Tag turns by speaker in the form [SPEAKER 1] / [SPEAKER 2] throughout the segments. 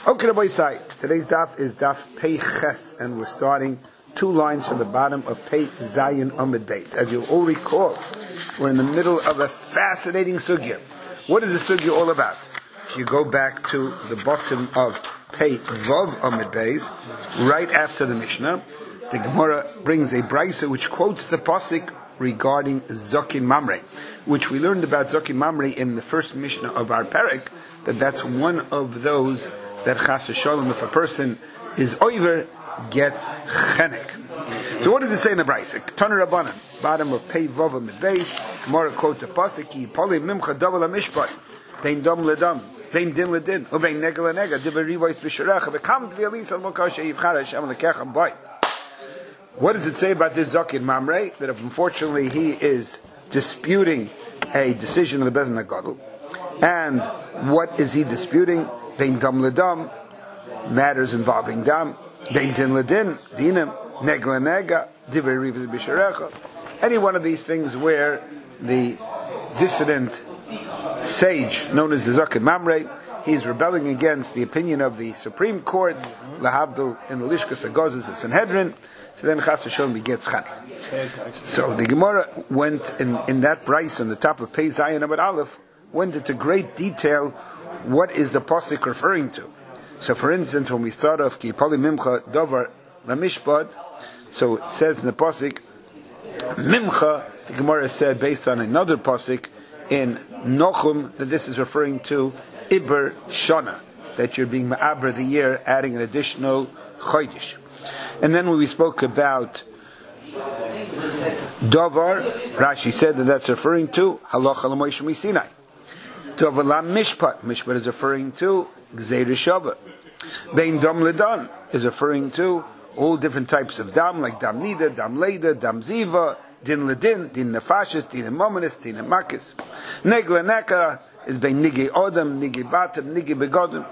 [SPEAKER 1] Okay, Rabbi Isai. Today's daf is daf Pei Ches, and we're starting 2 lines from the bottom of Pei Zayin Amud Beis. As you'll all recall, we're in the middle of a fascinating sugya. What is the sugya all about? If you go back to the bottom of Pei Vav Amud Beis, right after the Mishnah, the Gemara brings a brisa which quotes the pasuk regarding Zokin Mamre, which we learned about Zokin Mamre in the first Mishnah of our parak, that's one of those that chas v'sholom, if a person is over, gets chenek. So what does it say in the brayse? Tanur Rabbanan, bottom of Pei Vav Amud Beis, Gemara quotes a pasuk, Ki poli mimcha davar lamishpat, bein dam ledam, bein din ledin, uvein nega lenega, diver rivois b'sharecha, v'kam t'vi'alis al mokar she'yivchar Hashem lekechem boy. What does it say about this Zokin Mamre? That if unfortunately he is disputing a decision of the Beis Hagadol, and what is he disputing? Bein dam ledam, matters involving dam. Bein din ledin, dinim, neg lenega, divrei rivas b'sharecha. Any one of these things where the dissident sage, known as the Zokin Mamre, he's rebelling against the opinion of the Supreme Court, lahavdil in the Lishkas Hagozes, the Sanhedrin, so then chas v'sholom he gets chanik. So the Gemara went in that brayse on the top of Pei Zayin Amud Aleph, went into great detail what is the pasuk referring to. So for instance, when we start off Ki poli mimcha davar lamishpat, so it says in the pasuk mimcha, the Gemara said based on another pasuk in Nochum that this is referring to Iber Shana, that you're being ma'aber the year, adding an additional chodesh. And then when we spoke about Davar, Rashi said that that's referring to Halacha l'Moshe Sinai. Davar la Mishpat, Mishpat is referring to Gzeir Shava. Bein Dam Ledan is referring to all different types of dam, like dam nida, dam leda, dam ziva, din ledin, din nefashis, din mominus, din makis. Neg leneka is bein nigi odam, nigi batam, nigi begodim,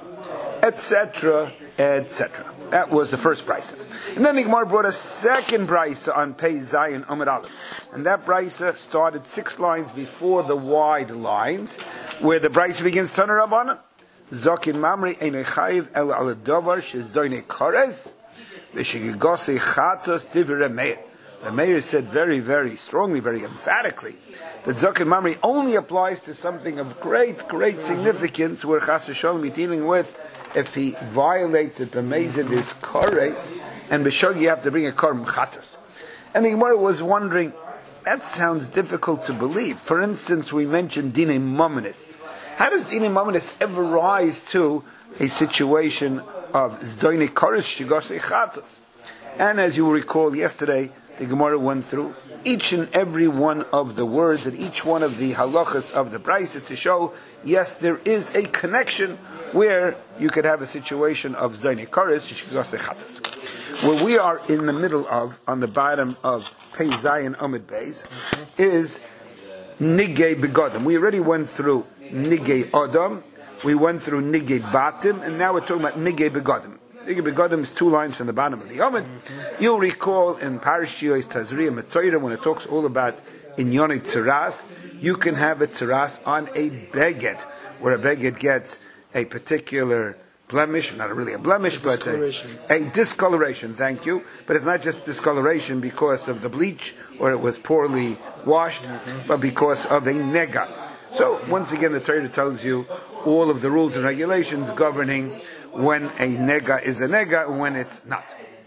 [SPEAKER 1] etc., etc. That was the first brisa. And then the Gemara brought a second brisa on Pei Zayin Amud Aleph. And that brisa started 6 lines before the wide lines, where the brisa begins, Tanur Rabbanan, Zokin Mamre einay chayiv el al davar shezdoinei kares, v'shegigosei chatos divrei Meir. The Meir said very, very strongly, very emphatically, that Zokin Mamre only applies to something of great, great significance, where chas v'sholom is dealing with if he violates it, b'mezid is kares, and b'shog you have to bring a kar m'chatos. And the Gemara was wondering, that sounds difficult to believe. For instance, we mentioned dinei mominus. How does dinei mominus ever rise to a situation of zdoinei kares shigosei chatos? And as you will recall yesterday, the Gemara went through each and every one of the words and each one of the halachas of the brayse to show, yes, there is a connection where you could have a situation of zdoinei kares shigosei chatos. What we are in the middle of, on the bottom of Pei Zayin Amud Beis, is nigei begodim. We already went through nigei odam, we went through nigei batim, and now we're talking about nigei begodim. Nigei begodim is 2 lines from the bottom of the Amud. You'll recall in Parashiyos Tazria Metzora, when it talks all about inyonei tzaras, you can have a tzaras on a beged, where a beged gets a particular blemish, not really a blemish, but a discoloration, thank you. But it's not just discoloration because of the bleach, or it was poorly washed, but because of a nega. So, once again, the Torah tells you all of the rules and regulations governing when a nega is a nega and when it's not.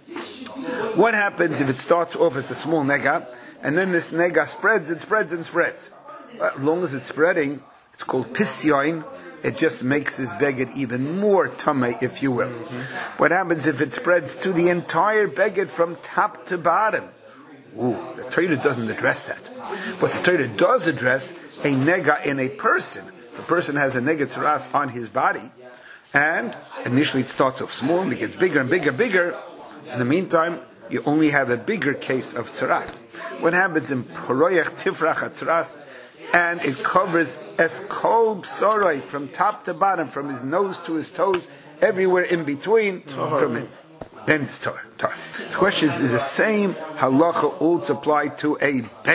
[SPEAKER 1] What happens if it starts off as a small nega, and then this nega spreads, it spreads and spreads? As long as it's spreading, it's called pisyoin. It just makes this beged even more tamei, if you will. What happens if it spreads to the entire beged from top to bottom? The Torah doesn't address that. But the Torah does address a nega in a person. If a person has a nega tzaras on his body, and initially it starts off small, and it gets bigger and bigger and bigger. In the meantime, you only have a bigger case of tzaras. What happens in Poroyach Tifrach HaTzaras, and it covers Eskol Psoroi from top to bottom, from his nose to his toes, everywhere in between. From it, then it's tar. The question is the same halacha also applied to a beged?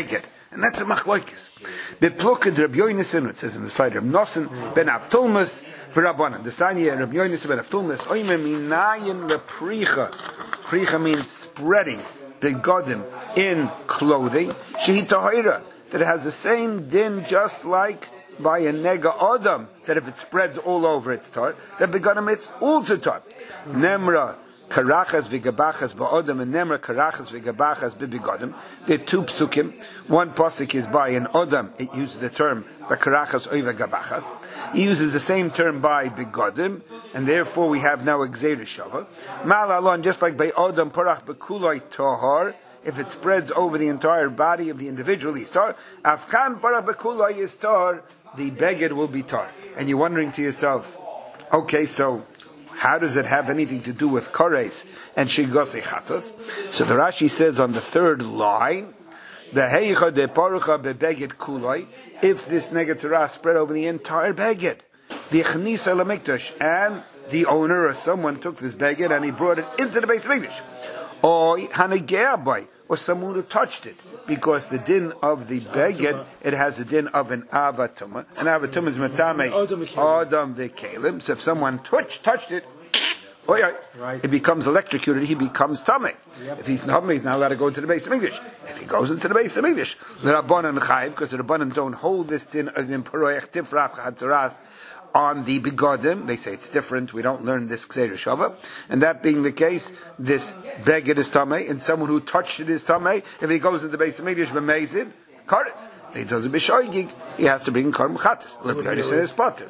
[SPEAKER 1] And that's a machloikis. Bepluked Rabbi Yonasan, it says in the side of Nosen, ben Avtulmus, for Rabbanan. The Sanya, Rabbi Yonasan ben Avtulmus, oime minayin lepricha. Pricha means spreading, begodim, in clothing. Shehi tahira, that it has the same din just like by a nega adam, that if it spreads all over it's tar, that begodim it's also tar. Nemra, Karachas v'gabachas ba'odam and Nemra karachas v'gabachas b'bigodim. There are two psukim. One pasuk is by an odam. It uses the term b'karachas oiva gabachas. He uses the same term by bigodim, and therefore we have now a gzeira shava. Ma'alon, just like by odam parach b'kuloi tohar. If it spreads over the entire body of the individual, he's tar. Afkan parach b'kuloi is tar. The beged will be tar. And you're wondering to yourself, okay, so how does it have anything to do with kares and shigosei chatos? So the Rashi says on the third line, the heicha de parucha bebeged kuloi, if this negatzara spread over the entire beged, v'chnisa lamikdash, and the owner or someone took this beged and he brought it into the base of English, or hanegea boy, or someone who touched it. Because the din of the beged, it has a din of an avatuma. An avatuma is matame adam v'kelim. So if someone touched it, it becomes electrocuted. He becomes tamei. Yep. If he's not allowed to go into the base of English. If he goes into the base of English, the rabbanan chayiv, because the rabbanan don't hold this din of imperoyach tifrach hatzaras on the begodim. They say it's different. We don't learn this Gzeira Shava. And that being the case, this beged is tamei, and someone who touched it is tamei. If he goes into the base of English, b'meizid, kares. He does a b'shoigig, he has to bring karm chatas. Let me say his potter.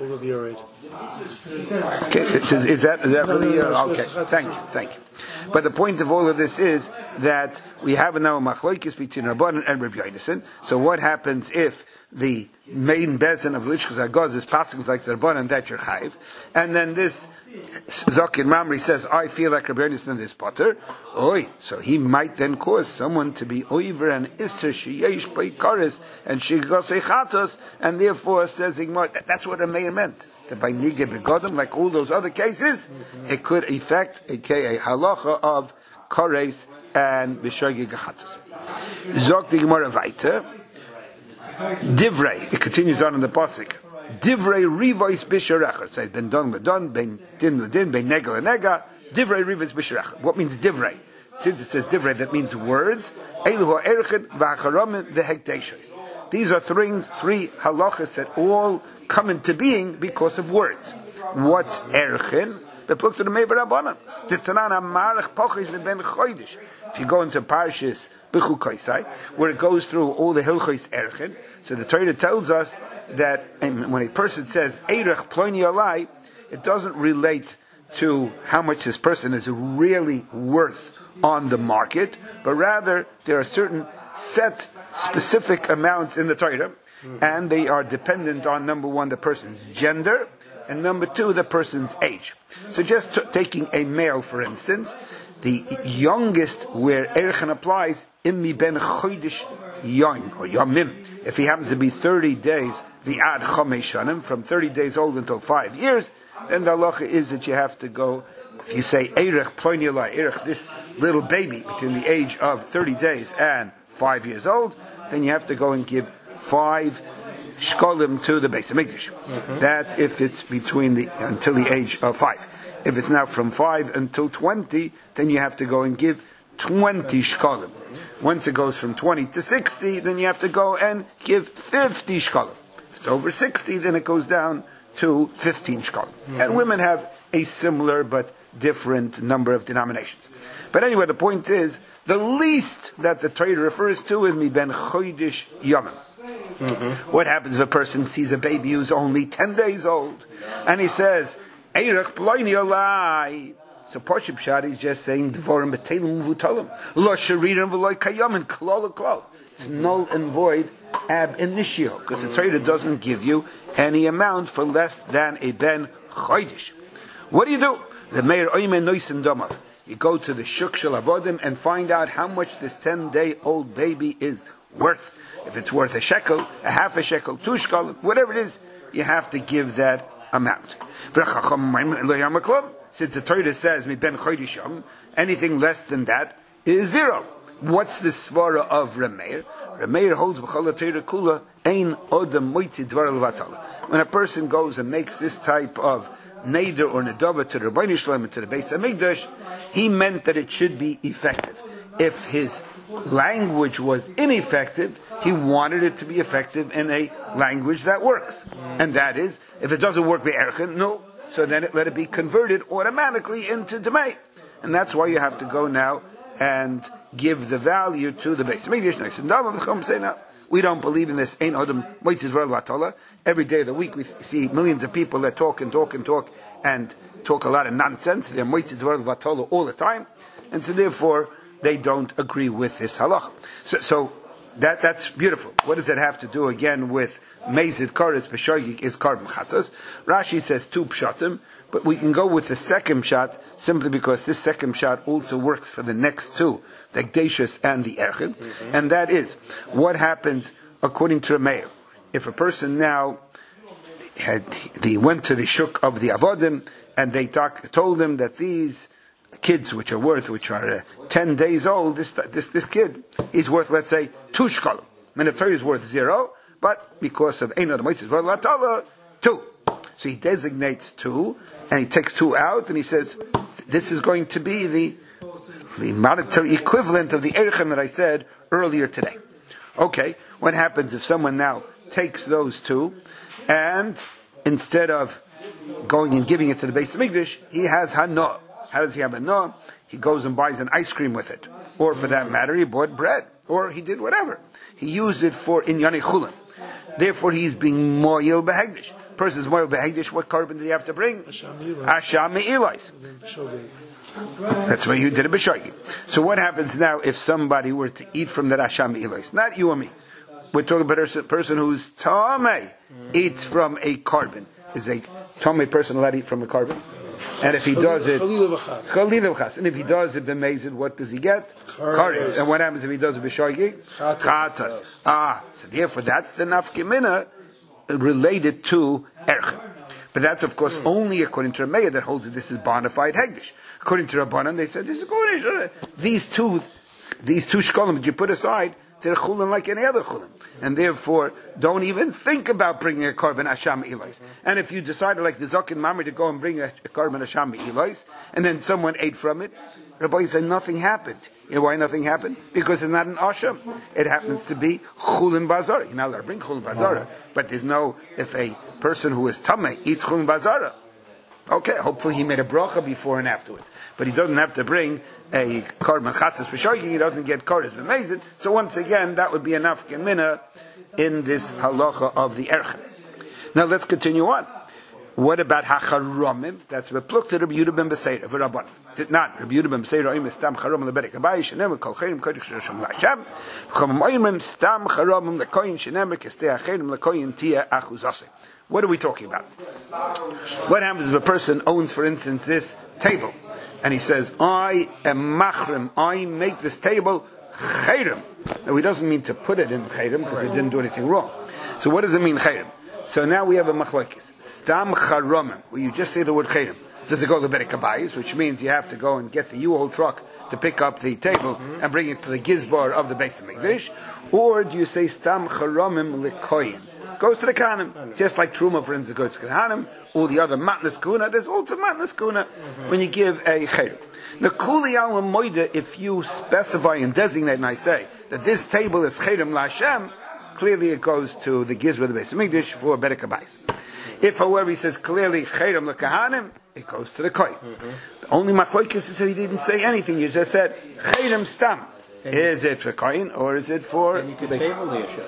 [SPEAKER 1] Okay, is that really okay? Thank you. But the point of all of this is that we have now a machloikis between Rabbanan and Rabbi Yonasan. So what happens if the main bezin of Lichkas Agaz is passing like the Rabbanan, that you're chayiv, and then this Zakin Mamri says, I feel like Rabbi Yonasan in this potter, so he might then cause someone to be over and isser sheyesh by kares and shigosei chatos, and therefore says Igmar, that's what a mayor meant. That by nige begodim, like all those other cases, it could affect a halacha of kares and b'shoigig chatos. Zok the Gemara weiter. Divrei, it continues on in the pasuk. Divrei rivois b'sharechah. So it's been done, ben din, ben negel, nega. Divrei rivois b'sharechah. What means divrei? Since it says divrei, that means words. Elu ha'erchin v'hacharamim v'hekdeshos. These are three halachas that all come into being because of words. What's erchin? If you go into Parshas B'chu Kaisai, where it goes through all the Hilchos Erchin, so the Torah tells us that when a person says Eirech Ploni Alai, it doesn't relate to how much this person is really worth on the market, but rather there are certain set specific amounts in the Torah, and they are dependent on, number one, the person's gender, and number two, the person's age. So just taking a male, for instance, the youngest where Erchen applies, Immi ben Chodesh Yoin, or Yomim. If he happens to be 30 days, the Ad Chomesh Shanim, from 30 days old until 5 years, then the halacha is that you have to go, if you say Eirech Ploni Alai, Eirech, this little baby between the age of 30 days and 5 years old, then you have to go and give 5 shkolim to the Beis Hamikdash. Okay. That's if it's until the age of 5. If it's now from 5 until 20, then you have to go and give 20 shkolim. Once it goes from 20 to 60, then you have to go and give 50 shkolim. If it's over 60, then it goes down to 15 shkolim. Mm-hmm. And women have a similar but different number of denominations. But anyway, the point is, the least that the Torah refers to is mi ben chodesh yomim. Mm-hmm. What happens if a person sees a baby who's only 10 days old, and he says, Eirech Ploni Alai? So Pashup Pshat is just saying, Dvorim b'telim v'utalim, lo sharirim v'lo kayamin, klal klal. It's null and void ab initio, because the Torah doesn't give you any amount for less than a ben chodesh. What do you do? The Meir Oymen Noisim Domav. You go to the Shuk Shel Avodim and find out how much this 10-day-old baby is worth. If it's worth a shekel, a half a shekel, 2 shekel, whatever it is, you have to give that amount. Since the Torah says, Mi ben chodesh, anything less than that is 0. What's the svara of Rameir? Rameir holds b'chol Torah kula ein odem moitzi dvar levatala. When a person goes and makes this type of neder or nedava to the Rebbeinu Shalom and to the Beis Hamikdash, he meant that it should be effective. If his language was ineffective, he wanted it to be effective in a language that works. And that is, if it doesn't work by Erchen, no, so then let it be converted automatically into Demei. And that's why you have to go now and give the value to the Beis Hamikdash next. And the Chum say now, we don't believe in this. Ein Odom Moitziz V'El V'Atola. Every day of the week we see millions of people that talk and talk a lot of nonsense. They're Moitziz V'El V'Atola all the time, and so therefore they don't agree with this halacha. So that's beautiful. What does that have to do again with Mezid Koretz B'Shoigig is Karban Chatos? Rashi says 2 pshatim, but we can go with the second shot simply because this second shot also works for the next 2, the Gdeishus and the Erchen, and that is what happens according to Rameir. If a person now they went to the shuk of the Avodim and they told them that these kids which are 10 days old, this kid is worth, let's say, 2 shkalim. And the Torah is worth 0, but because of Ein Odom Moitziz V'El V'Atola, 2. So he designates 2, and he takes 2 out, and he says, this is going to be the monetary equivalent of the Erchen that I said earlier today. Okay, what happens if someone now takes those 2, and instead of going and giving it to the Beis Hamikdash, he has Hanoah. How does he have Hanoah? He goes and buys an ice cream with it. Or for that matter, he bought bread. Or he did whatever. He used it for Inyane Chulin. Therefore, he's being Moyel Behegdish. Person's Moyel Behegdish, what carbon did he have to bring? Asham Me'ilais. That's why you did a B'Shoigig. So what happens now if somebody were to eat from that Asham Me'ilais? Not you or me. We're talking about a person who's Tameh eats from a carbon. Is a Tameh person allowed to eat from a carbon? And if he does it, Chalil V'Chas. And if he does it b'mezid, what does he get? Kares. And what happens if he does it b'shoigig? Chatas. So therefore that's the nafkemina related to Erchen. But that's of course only according to Rameir that holds that this is bona fide hegdish. According to Rabbanan, they said this is good. These two shkolim that you put aside, they're chulin like any other chulin. And therefore, don't even think about bringing a carbon Asham Elais. And if you decided, like the Zakin Mamre, to go and bring a carbon Asham Elais, and then someone ate from it, Rabbi said nothing happened. You know why nothing happened? Because it's not an Asham. It happens to be Chulin Bazara. You're not allowed to bring Chulin Bazara. But there's no, if a person who is Tameh eats Chulin Bazara, okay, hopefully he made a bracha before and afterwards. But he doesn't have to bring a carbon chatzas b'shoigig, he doesn't get kares b'mezid. So once again, that would be enough gemina in this halacha of the Erchen. Now let's continue on. What about hacharomim? That's bepluk to Rabbi Yehuda ben Beseira v'Rabban. Not Rabbi Yehuda ben Beseira oim stam charomim leberek abayi shenem kol chayim kodesh shloshim la'Hashem v'chomim oimim stam charomim lekoyin shenem kestei acherim lekoyin tia achuzase. What are we talking about? What happens if a person owns, for instance, this table? And he says, I am machrim, I make this table chayrim. Now he doesn't mean to put it in chayrim because he didn't do anything wrong. So what does it mean chayrim? So now we have a machlokes. Stam charomim, where you just say the word chayrim. Does it go to Berek Habayis, which means you have to go and get the U-Haul truck to pick up the table and bring it to the gizbar of the Beis Hamikdash? Or do you say stam charomim lekoyin? Goes to the Kahanim. Just like Truma, for instance, goes to the Kahanim, or the other Matnas Kuna, there's also Matnas Kuna when you give a Chayr. The Kuli Al Moida, if you specify and designate, and I say that this table is Chayrim LaHashem, clearly it goes to the Gizra of the Beis Hamikdash for Berek Habayis. If, however, he says clearly Chayrim LaKahanim, it goes to the Koy. The only Machlokes is that he didn't say anything, you just said Chayrim Stam. Is it for coin or is it for?
[SPEAKER 2] And you could table the issue.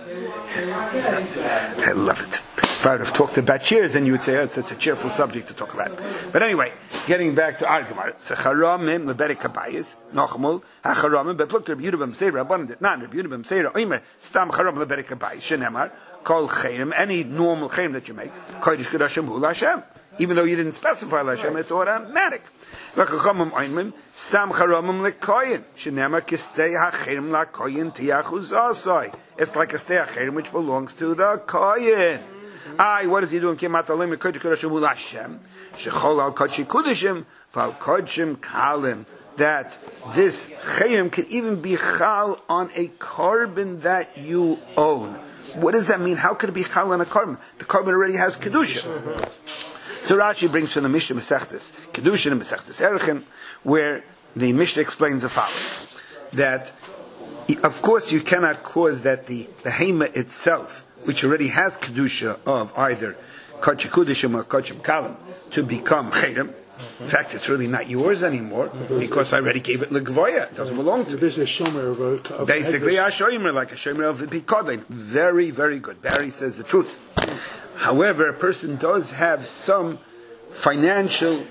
[SPEAKER 1] I love it. If I would have talked about cheers, then you would say, oh, it's such a cheerful subject to talk about. But anyway, getting back to our Gemara. So charamim leberek habayis nochmul hacharamim bepluk Rabbi Yehuda ben Beseira abundant. Not Rabbi Yehuda ben Beseira oimer stam charam leberek habayis shenemar kol chayim, any normal chayim that you make kodesh kedashim hu LaHashem. Even though you didn't specify LaHashem, it's automatic. V'chachamim oimim stam charamim lekoyin shenemar kistei hachayim lakoyin tiachuz asoi. It's like a stei hachayim which belongs to the koyin. What is he doing? Kemat alim kodesh kedashim hu LaHashem shechol al kodesh kudeshim val kodeshim kalim that this chayrim can even be chal on a carbon that you own. What does that mean? How could it be chal on a carbon? The carbon already has kedusha. So Rashi brings from the Mishnah Masechtas Kedushin and Masechtas Erechim, where the Mishnah explains the following: that of course you cannot cause that the behema itself, which already has kedusha of either kachim kudishim or kachim kalim, to become chayrim. In fact, it's really not yours anymore because I already gave it legvoya. It doesn't belong to me.
[SPEAKER 2] There's a shomer of
[SPEAKER 1] basically a shomer, like a shomer of the pikodin. Very, very good. Barry says the truth. However, a person does have some financial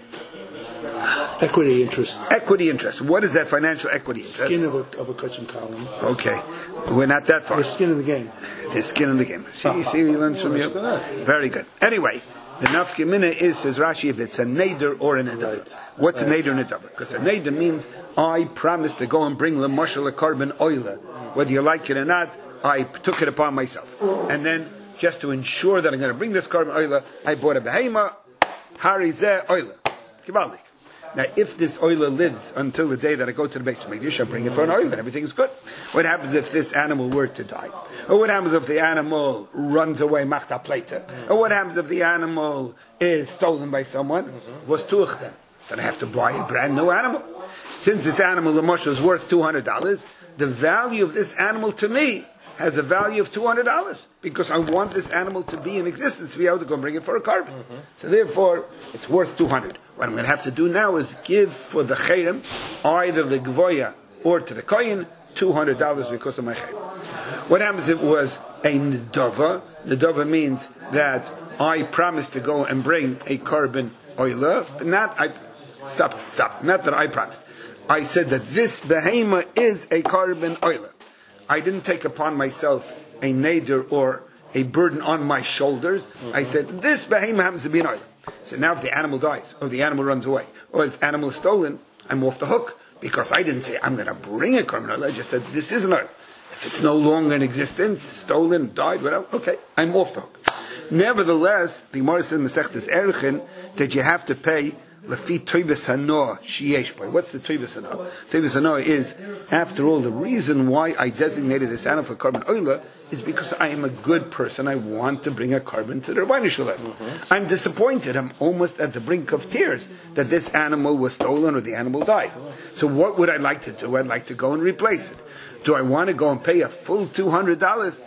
[SPEAKER 2] equity interest.
[SPEAKER 1] Equity interest. What is that financial equity interest?
[SPEAKER 2] Skin of a kachim column.
[SPEAKER 1] Okay, we're not that far.
[SPEAKER 2] There's skin in the game.
[SPEAKER 1] There's skin in the game. See, he learns from you. Very good. Anyway. The nafka mina is, says Rashi, if it's a neder or a nedav. What's a neder and a nedav? Because a neder means I promised to go and bring the mashal a carbon oiler. Whether you like it or not, I took it upon myself. And then, just to ensure that I'm going to bring this carbon oiler, I bought a behema, harizeh oiler. Givaldik. Now, if this oiler lives until the day that I go to the base of Megiddo, I bring it for an oiler, everything's good. What happens if this animal were to die? Or what happens if the animal runs away, machta pleta? Or what happens if the animal is stolen by someone? Was tuch then? Then I have to buy a brand new animal. Since this animal, the mush, is worth $200, the value of this animal to me has a value of $200 because I want this animal to be in existence to be able to go and bring it for a carbon. So therefore, it's worth $200. What I'm going to have to do now is give for the chayrim, either the gvoya or to the kohen, $200 because of my chayrim. What happens if it was a nedava? Nedava means that I promised to go and bring a carbon oiler, but not that I promised. I said that this behema is a carbon oiler. I didn't take upon myself a neder or a burden on my shoulders. I said, this behema happens to be an oiler. So now if the animal dies, or the animal runs away, or this animal is stolen, I'm off the hook. Because I didn't say, I'm going to bring a carbon oiler. I just said, this is an oiler. If it's no longer in existence, stolen, died, whatever, okay, I'm off the hook. Nevertheless, the Gemara says in Masechtas Erechim that you have to pay Lafi Toivus Hanoah Sheyesh Boy. What's the Toivus Hanoah? Toivus Hanoah is, after all, the reason why I designated this animal for carbon oiler is because I am a good person. I want to bring a carbon to the Rebbeinu Shalom. I'm disappointed. I'm almost at the brink of tears that this animal was stolen or the animal died. So what would I like to do? I'd like to go and replace it. Do I want to go and pay a full $200?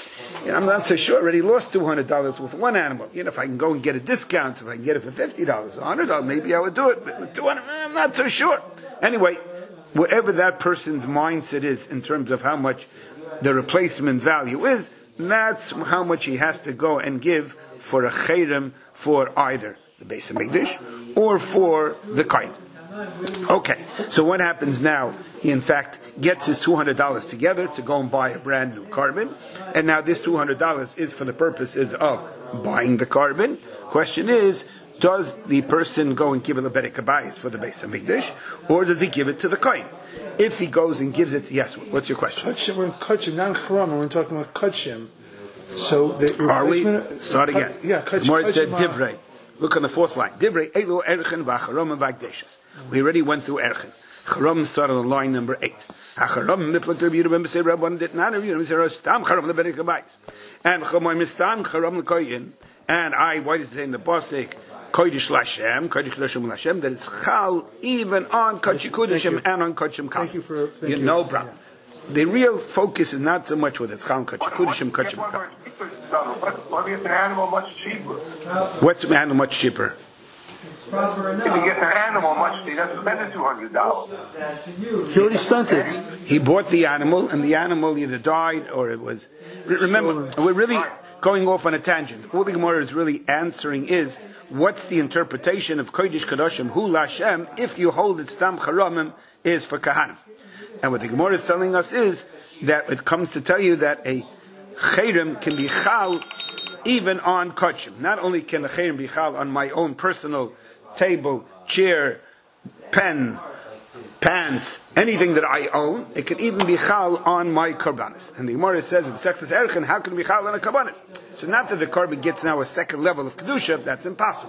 [SPEAKER 1] I'm not so sure. I already lost $200 with one animal. If I can go and get a discount, if I can get it for $50, $100, maybe I would do it. But with $200, I'm not so sure. Anyway, whatever that person's mindset is in terms of how much the replacement value is, that's how much he has to go and give for a chayrim for either the Beis HaMikdash or for the kohen. Okay, so what happens now? He in fact gets his $200 together to go and buy a brand new carbon, and now this $200 is for the purposes of buying the carbon. Question is, does the person go and give a lebedik kabayis for the Beis HaMikdash, or does he give it to the kohen? If he goes and gives it, yes. What's your question?
[SPEAKER 2] Kachim, we're in Kachim, not in Charam. We're talking about Kachim. So the
[SPEAKER 1] are we? Start again.
[SPEAKER 2] Yeah, Kachim.
[SPEAKER 1] More said divrei. Look on the fourth line. Divrei elu erchen v'acharom v'agdeshes. We already went through erchen. Charam started on line number 8. Hacharam miplak Rabbi Yehuda ben Beseira Rabban did not Rabbi Yehuda ben Beseira stam charam lebedik kabayis. And chamoy mistam charam lekoyin. And why does it say in the pasuk kodesh lashem, kodesh kodeshim lashem, that it's chal even on kodesh kodeshim and on kodeshim kal.
[SPEAKER 2] Thank you for
[SPEAKER 1] no problem. Yeah. The real focus is not so much whether it's chal kodesh kodeshim kodeshim kal.
[SPEAKER 3] What if it's an animal much cheaper?
[SPEAKER 1] What's an animal much cheaper?
[SPEAKER 3] If you get an animal much cheaper, that's spending $200.
[SPEAKER 2] He already spent it.
[SPEAKER 1] He bought the animal, and the animal either died or it was. Remember, we're really going off on a tangent. All the Gemara is really answering is, what's the interpretation of Kodesh Kadoshim Hu Lashem if you hold it Stam Charamim is for Kahanim? And what the Gemara is telling us is that it comes to tell you that a Chayrim can be Chal even on Kodshim. Not only can a Chayrim be Chal on my own personal table, chair, pen, pants, anything that I own, it can even be Chal on my Karbanis. And the Gemara says, in Sextus Erchen, how can it be Chal on a Karbanis? So not that the carbon gets now a second level of Kedusha, that's impossible.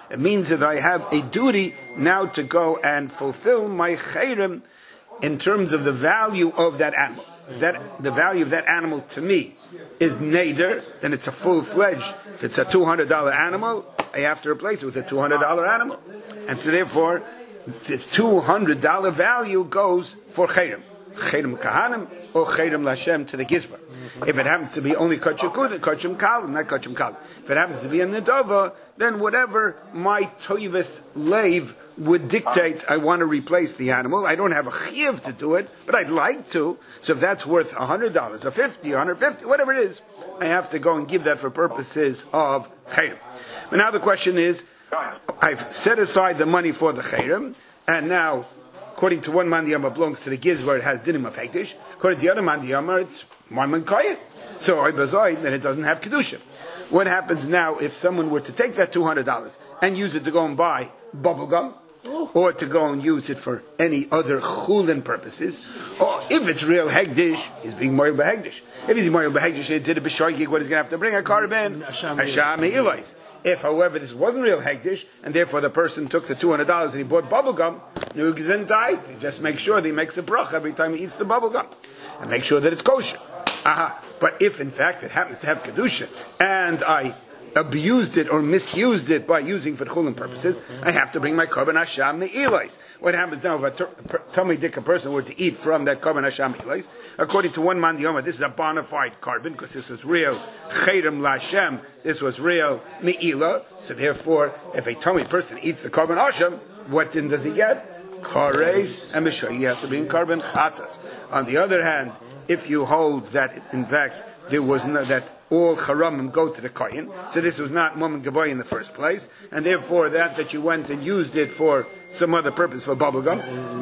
[SPEAKER 1] It means that I have a duty now to go and fulfill my chayrim in terms of the value of that animal. That the value of that animal to me is nader, then it's a full-fledged. If it's a $200 animal, I have to replace it with a $200 animal. And so therefore, the $200 value goes for chayrim. Chayrim kahanim or chayrim lashem to the gizbar. If it happens to be only kachim kalim, not kachim kalim. If it happens to be a nedava, then whatever my toivus lave would dictate, I want to replace the animal. I don't have a chiyuv to do it, but I'd like to. So if that's worth $100 or $50, $150, whatever it is, I have to go and give that for purposes of chayrim. But now the question is, I've set aside the money for the chayrim, and now, according to one man diyama belongs to the gizbar, it has dinim of hektish. According to the other man diyama, it's man koyet. So I bazoi, then it doesn't have kedusha. What happens now if someone were to take that $200 and use it to go and buy bubble gum, or to go and use it for any other chulin purposes, or if it's real hegdish, he's being moil behegdish. If he's moil behegdish, he did a b'shoigig, what he's going to have to bring? A carbon, Hashem Elois. If, however, this wasn't real hegdish, and therefore the person took the $200 and he bought bubble gum, nugs died. Just make sure that he makes a brach every time he eats the bubble gum, and make sure that it's kosher. But if in fact it happens to have kedusha, and I abused it or misused it by using for chulin purposes, I have to bring my korban hasham me'ilos. What happens now if a tummy dick a person were to eat from that korban hasham me'ilos? According to one man diyoma, this is a bona fide korban because this was real chayrim lashem. This was real me'ilah. So therefore, if a tummy person eats the korban hasham, what then does he get? Kares and mishoy. You have to bring korban chatas. On the other hand, if you hold that in fact there was no that all charamim go to the kohen, so this was not mum and gavoy in the first place, and therefore that you went and used it for some other purpose for bubblegum,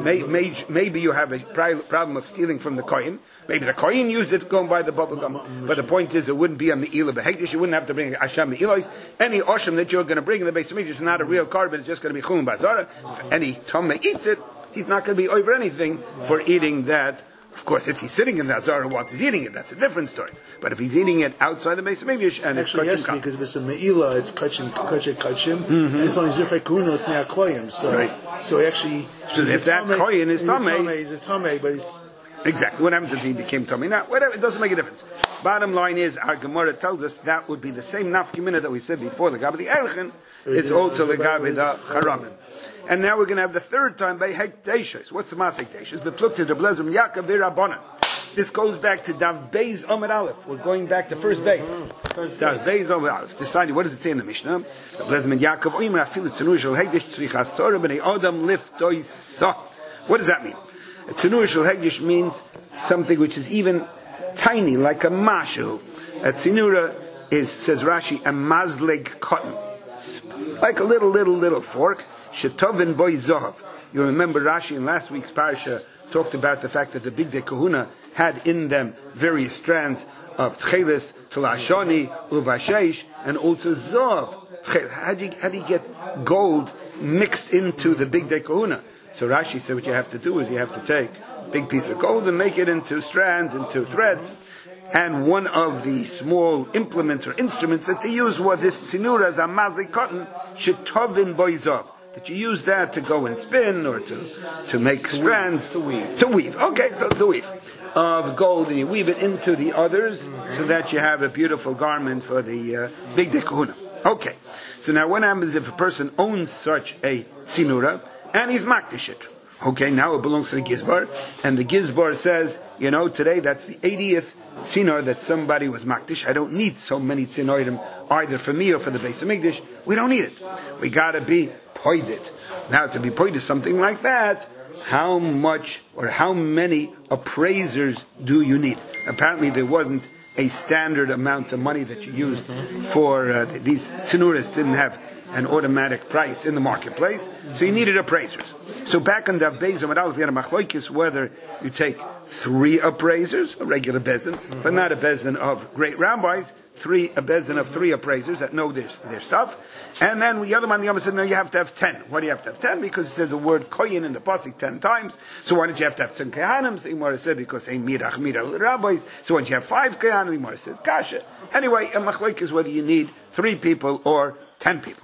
[SPEAKER 1] maybe you have a problem of stealing from the kohen. Maybe the kohen used it to go and buy the bubblegum, but the point is it wouldn't be a me'ilah behektish. You wouldn't have to bring asham me'ilos. Any osham that you're going to bring in the base of mikdash is not a real carbon. It's just going to be chulin bazara. If any tumma eats it, he's not going to be over anything for eating that. Of course, if he's sitting in the Azara while he's eating it, that's a different story. But if he's eating it outside the base of English and
[SPEAKER 2] actually,
[SPEAKER 1] it's
[SPEAKER 2] yes, because if it's a me'ilah, it's kachim, and it's only zifrei kuna, it's now koyim. So,
[SPEAKER 1] right.
[SPEAKER 2] So actually,
[SPEAKER 1] so if that koyin is tamei,
[SPEAKER 2] he's a tamei, but he's
[SPEAKER 1] exactly what happens if he became tamei. Now, whatever, it doesn't make a difference. Bottom line is, our Gemara tells us that would be the same nafkimina that we said before the Gabi the Erchen. It's also the Gabi the Charamim. And now we're going to have the third time by Hekteishos. What's the Mas Hekteishos? Beplukte de Blezim Yaakov V'Rabbanan. This goes back to Dav Beis Omer Aleph. We're going back to first base. Dav Beis Omer Aleph. Decided, what does it say in the Mishnah? Blezim Yaakov Omer Afilu Tzanur Shel Hekdesh Tzrichas Sora B'nei Odam Liftoisa. What does that mean? A Tzanur Shel Hekdesh means something which is even tiny, like a mashu. A Tzanura is, says Rashi, a mazleg cotton. Like a little fork. Shetovin boy zohav. You remember Rashi in last week's parasha talked about the fact that the Bigdei Kahuna had in them various strands of tchelis, telashoni, uvashesh, and also zohav. How do you get gold mixed into the Bigdei Kahuna? So Rashi said what you have to do is you have to take a big piece of gold and make it into strands, into threads. And one of the small implements or instruments that they used was this sinura zamazi cotton, shetovin boy zohav. That you use that to go and spin or to make strands. To weave. Okay, so to weave. Of gold, and you weave it into the others so that you have a beautiful garment for the Bigdei Kahuna. Okay, so now what happens if a person owns such a tzinura and he's makdish it? Okay, now it belongs to the Gizbar, and the Gizbar says, today that's the 80th tzinor that somebody was makdish. I don't need so many tzinorim either for me or for the base of Mikdash. We don't need it. We gotta be poided. Now, to be poided something like that, how much or how many appraisers do you need? Apparently, there wasn't a standard amount of money that you used for these tzinuras. Didn't have an automatic price in the marketplace, so you needed appraisers. So back on the Beis Omer Aleph, you had a machloikis whether you take 3 appraisers, a regular bezin, but not a bezin of great rabbis, a bezin of 3 appraisers that know their stuff. And then the other man, the Yom said, no, you have to have 10. Why do you have to have 10? Because it says the word koyin in the pasuk 10 times. So why don't you have to have 10 kehanim? The Gemara said because ein mirach mira rabbis. So why don't you have 5 kehanim? The Gemara says kasha. Anyway, a machloek is whether you need 3 people or 10 people.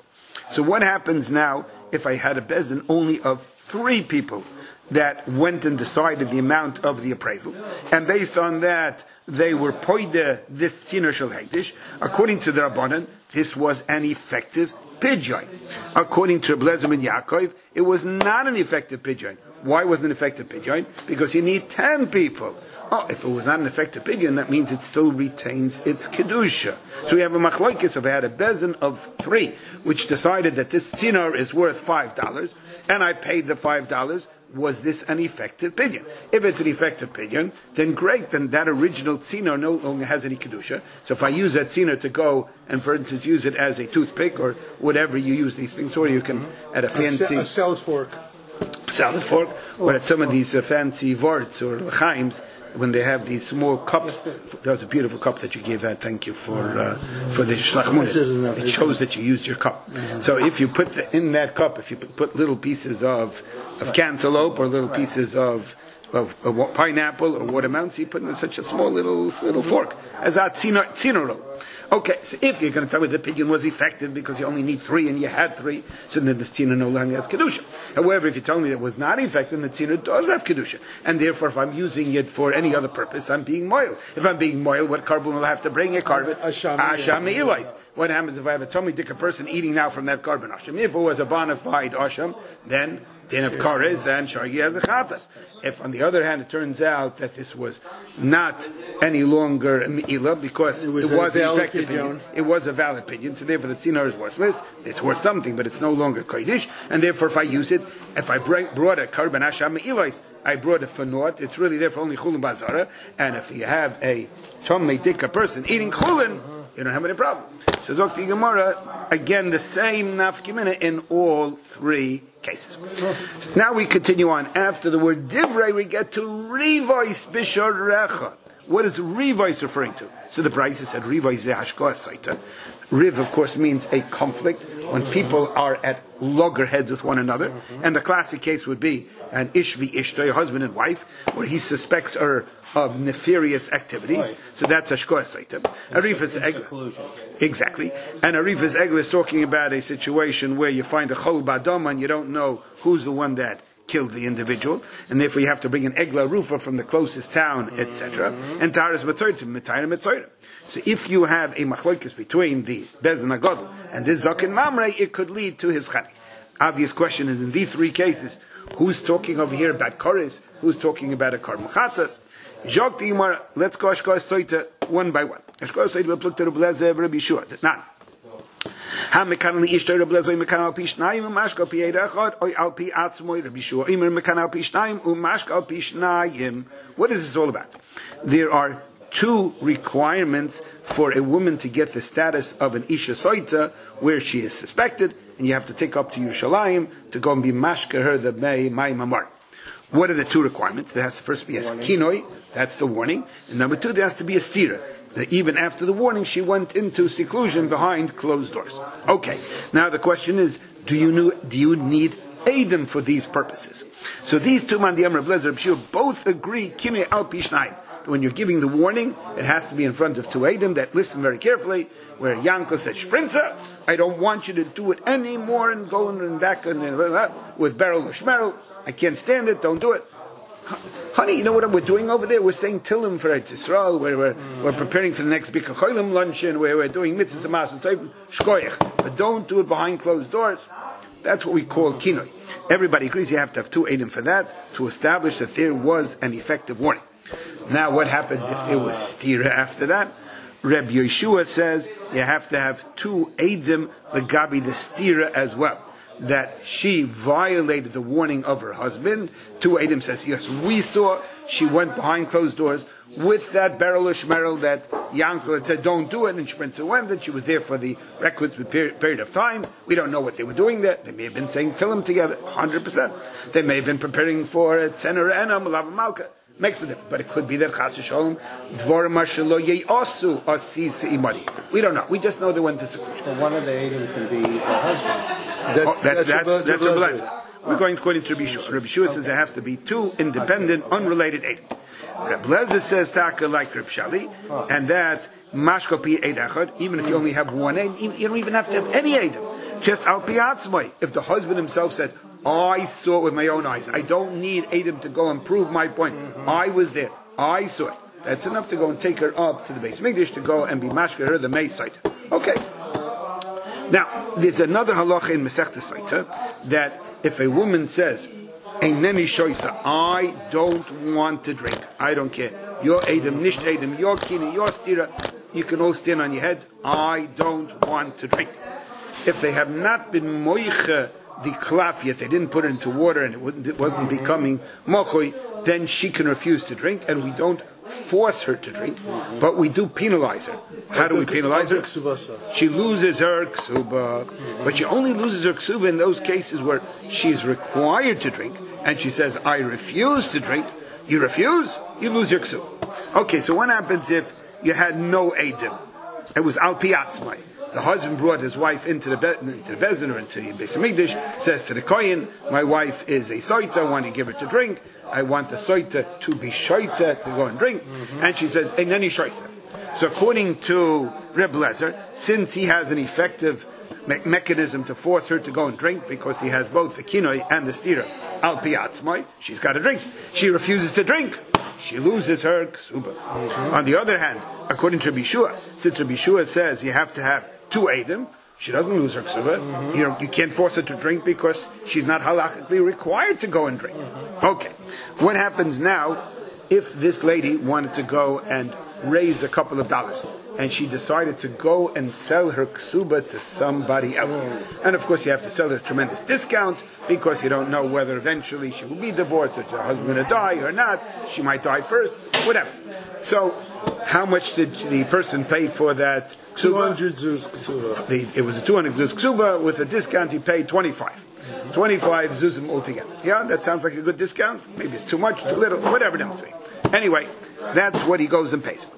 [SPEAKER 1] So what happens now if I had a bezin only of 3 people that went and decided the amount of the appraisal, and based on that they were poide this tziner shel hektish? According to the Rabbanan, this was an effective pidyon. According to Reb Lezer and Yaakov, it was not an effective pidyon. Why wasn't it an effective pidyon? Because you need 10 people. If it was not an effective pidyon, that means it still retains its kedusha. So we have a machlokes if I had a bezin of 3, which decided that this tziner is worth $5, and I paid the $5. Was this an effective pidyon? If it's an effective pidyon, then great, then that original tziner no longer has any kedusha. So if I use that tziner to go and, for instance, use it as a toothpick or whatever you use these things, or you can at a fancy
[SPEAKER 2] a salad fork,
[SPEAKER 1] or at some of these fancy vorts or l'chaims, when they have these small cups. That was a beautiful cup that you gave out. Thank you for the shlachmunis. It shows that you used your cup. So if you put in that cup, if you put little pieces of cantaloupe or little pieces of pineapple or watermelon, so you put in such a small little fork as a tziner. Okay, so if you're going to tell me the pidyon was effective because you only need 3 and you had 3, so then the tziner no longer has kedusha. However, if you tell me it was not effective, the tziner does have kedusha, and therefore, if I'm using it for any other purpose, I'm being moil. If I'm being moil, what carbon will I have to bring? A carbon asham me'ilais. What happens if I have a tummy dicker person eating now from that carbon asham? If it was a bona fide asham, then of kares and shargi has a chatas. If, on the other hand, it turns out that this was not any longer me'ila because it was an effective pidyon, it was a valid pidyon, so therefore the tziner is worthless. It's worth something, but it's no longer kodesh, and therefore if I use it, if I brought a carbon asham me'ilais, I brought it for naught. It's really there for only chulin bazara, and if you have a tomei dika person eating chulin, you don't have any problem. So Zokti Gemara, again the same nafkimina in all 3 cases. Now we continue on. After the word divrei, we get to rivois bishorecha. What is rivois referring to? So the Brisa said rivois ze hashkoah saita. Riv, of course, means a conflict when people are at loggerheads with one another, and the classic case would be an ishvi ishto, husband and wife, where he suspects her of nefarious activities. So that's hashkoah saita. Arifas egla, exactly. And Arifas egla is talking about a situation where you find a chol b'adam and you don't know who's the one that killed the individual, and therefore you have to bring an egla rufa from the closest town, etc. And taharas mitzayim. So if you have a machlokes between the bezin agadol and this zaken mamrei, it could lead to his chani. Obvious question is, in these 3 cases, who's talking over here about koris? Who's talking about a karbon chatas? Let's go ashkoah soita one by one. Ashkoah soita will plug to Reb Lezer Rabbi Yeshua. Now, ha mekan li ishto Reb Lezer mekan al pi shnayim umashka al pi echad oy al pi atzmoy Rabbi Yeshua imer mekan al pi shnayim umashka al pi shnayim. What is this all about? There are 2 requirements for a woman to get the status of an isha soita, where she is suspected, and you have to take up to Yerushalayim to go and be mashka her the may mamar. What are the 2 requirements? There has to first be a kinoi, that's the warning, and number 2, there has to be a stira, that even after the warning she went into seclusion behind closed doors. Okay, now the question is, do you need Edom for these purposes? So these 2 man, the Amr of Lezer B'Shua, both agree kinoi al pi shnayim. When you're giving the warning, it has to be in front of 2 Edom that listen very carefully, where Yankel said, Sprinza, I don't want you to do it anymore and go and back and with barrel or shmerel. I can't stand it, don't do it. Honey, you know what we're doing over there? We're saying Tillim for Eretz Yisrael, where we're preparing for the next Bika Cholim luncheon, where we're doing mitzvahs and matzahs, shkoyach. But don't do it behind closed doors. That's what we call kinoi. Everybody agrees you have to have 2 Edom for that, to establish that there was an effective warning. Now what happens if there was stira after that? Reb Yeshua says you have to have 2 Edom legabi the stira as well, that she violated the warning of her husband. 2 Edom says, yes, we saw she went behind closed doors with that barrel of shmerel that Yankel had said don't do it, and Shprinza went, and she was there for the requisite period of time. We don't know what they were doing there. They may have been saying Tefillim together, 100%. They may have been preparing for Tzener Enam, Lava Malka. Makes it, but it could be that Chas Shalom Dvorim Shelo Ye'asu Asis Imari. We don't know. We just know they went to seclusion.
[SPEAKER 4] But one of the Edom can be the husband.
[SPEAKER 1] That's a blessing. We're going according to Rabbi Yeshua. Rabbi Yeshua says there has to be 2 independent, unrelated Edom. Rabbi Lezer says Taka like Reb Shali, and that Mashko Pi Eid Echad. Even if you only have 1 Edom, you don't even have to have any Edom. just al piatzmai. If the husband himself said, I saw it with my own eyes, I don't need Adam to go and prove my point. I was there. I saw it. That's enough to go and take her up to the Beis Mikdash to go and be mashka her the Mei site. Okay. Now, there's another halacha in Masechta Saita that if a woman says, Eineni shoisa, I don't want to drink. I don't care. Your Adam, nisht Adam, your kina, your stira, you can all stand on your heads. I don't want to drink. If they have not been moiche the klaf yet, they didn't put it into water and it wasn't becoming mochoi, then she can refuse to drink, and we don't force her to drink, but we do penalize her. How do we penalize her? She loses her ksuba, but she only loses her ksuba in those cases where she's required to drink, and she says, I refuse to drink. You refuse, you lose your ksuba. Okay, so what happens if you had no edim? It was al piatzmai. The husband brought his wife into the bezin or into the Beis Mikdash, says to the kohen, my wife is a soita, I want to give her to drink. I want the soita to be shoita, to go and drink. And she says, Eineni shoisa. So according to Reb Lezer, since he has an effective mechanism to force her to go and drink, because he has both the kinoi and the stira, al piatzmai, she's got to drink. She refuses to drink. She loses her ksuba. On the other hand, according to Rabbi Shua, since Rabbi Shua says you have to have 2 edim, she doesn't lose her ksuba. You can't force her to drink because she's not halachically required to go and drink. Okay. What happens now if this lady wanted to go and raise a couple of dollars and she decided to go and sell her ksuba to somebody else? And of course you have to sell her at a tremendous discount because you don't know whether eventually she will be divorced or her husband will die or not. She might die first, whatever. So how much did the person pay for that ksuba?
[SPEAKER 2] 200 zuz ksuba.
[SPEAKER 1] It was a 200 zuz ksuba. With a discount he paid 25. 25 zuzim altogether. Yeah, that sounds like a good discount. Maybe it's too much, too little, whatever it happens to be. Anyway, that's what he goes and pays.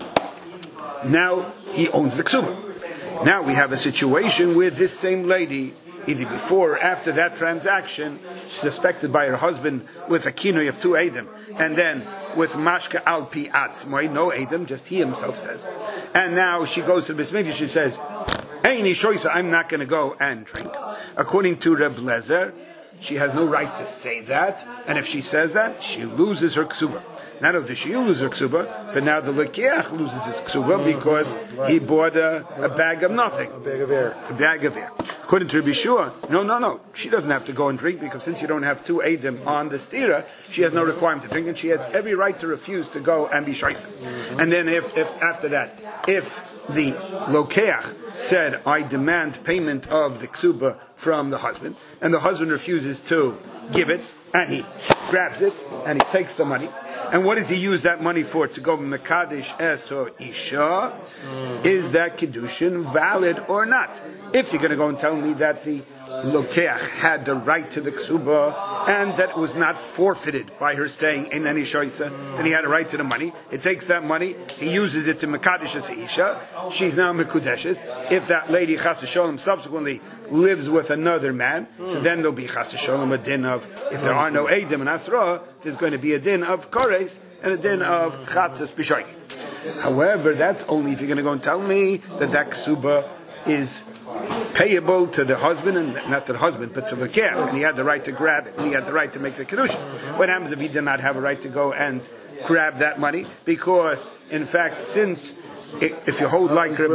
[SPEAKER 1] Now he owns the ksuba. Now we have a situation where this same lady, either before or after that transaction, suspected by her husband with a kinoi of 2 edim, and then with mashka al pi atzmoi, no edim, just he himself says. And now she goes to the Beis Mikdash, she says, Eini shoisa, I'm not going to go and drink. According to Reb Lezer, she has no right to say that, and if she says that, she loses her ksuba. Not only does she lose her ksuba, but now the lekiach loses his ksuba because he bought a bag of nothing.
[SPEAKER 2] A bag of air.
[SPEAKER 1] A bag of air. According to Rabbi Shua, no. She doesn't have to go and drink because since you don't have 2 edim on the stira, she has no requirement to drink and she has every right to refuse to go and be shaisa. And then if after that, if the lokeach said, I demand payment of the ksuba from the husband, and the husband refuses to give it, and he grabs it, and he takes the money, and what does he use that money for? To go mekadesh es or isha? Is that kiddushin valid or not? If you're going to go and tell me that the lokeach had the right to the ksuba and that it was not forfeited by her saying eineni shoisa, then he had a right to the money. It takes that money, he uses it to mekadesh es isha. She's now mekudeshes. If that lady chas v'sholem subsequently lives with another man, so then there'll be chas v'sholem a din of, if there are no edim and asra, there's going to be a din of kores and a din of chatzas b'shoyki. However, that's only if you're going to go and tell me that ksuba is payable to the husband, and not to the husband, but to the care, and he had the right to grab it, and he had the right to make the kedusha. What happens if he did not have a right to go and grab that money? Because, in fact, since if you hold like Reb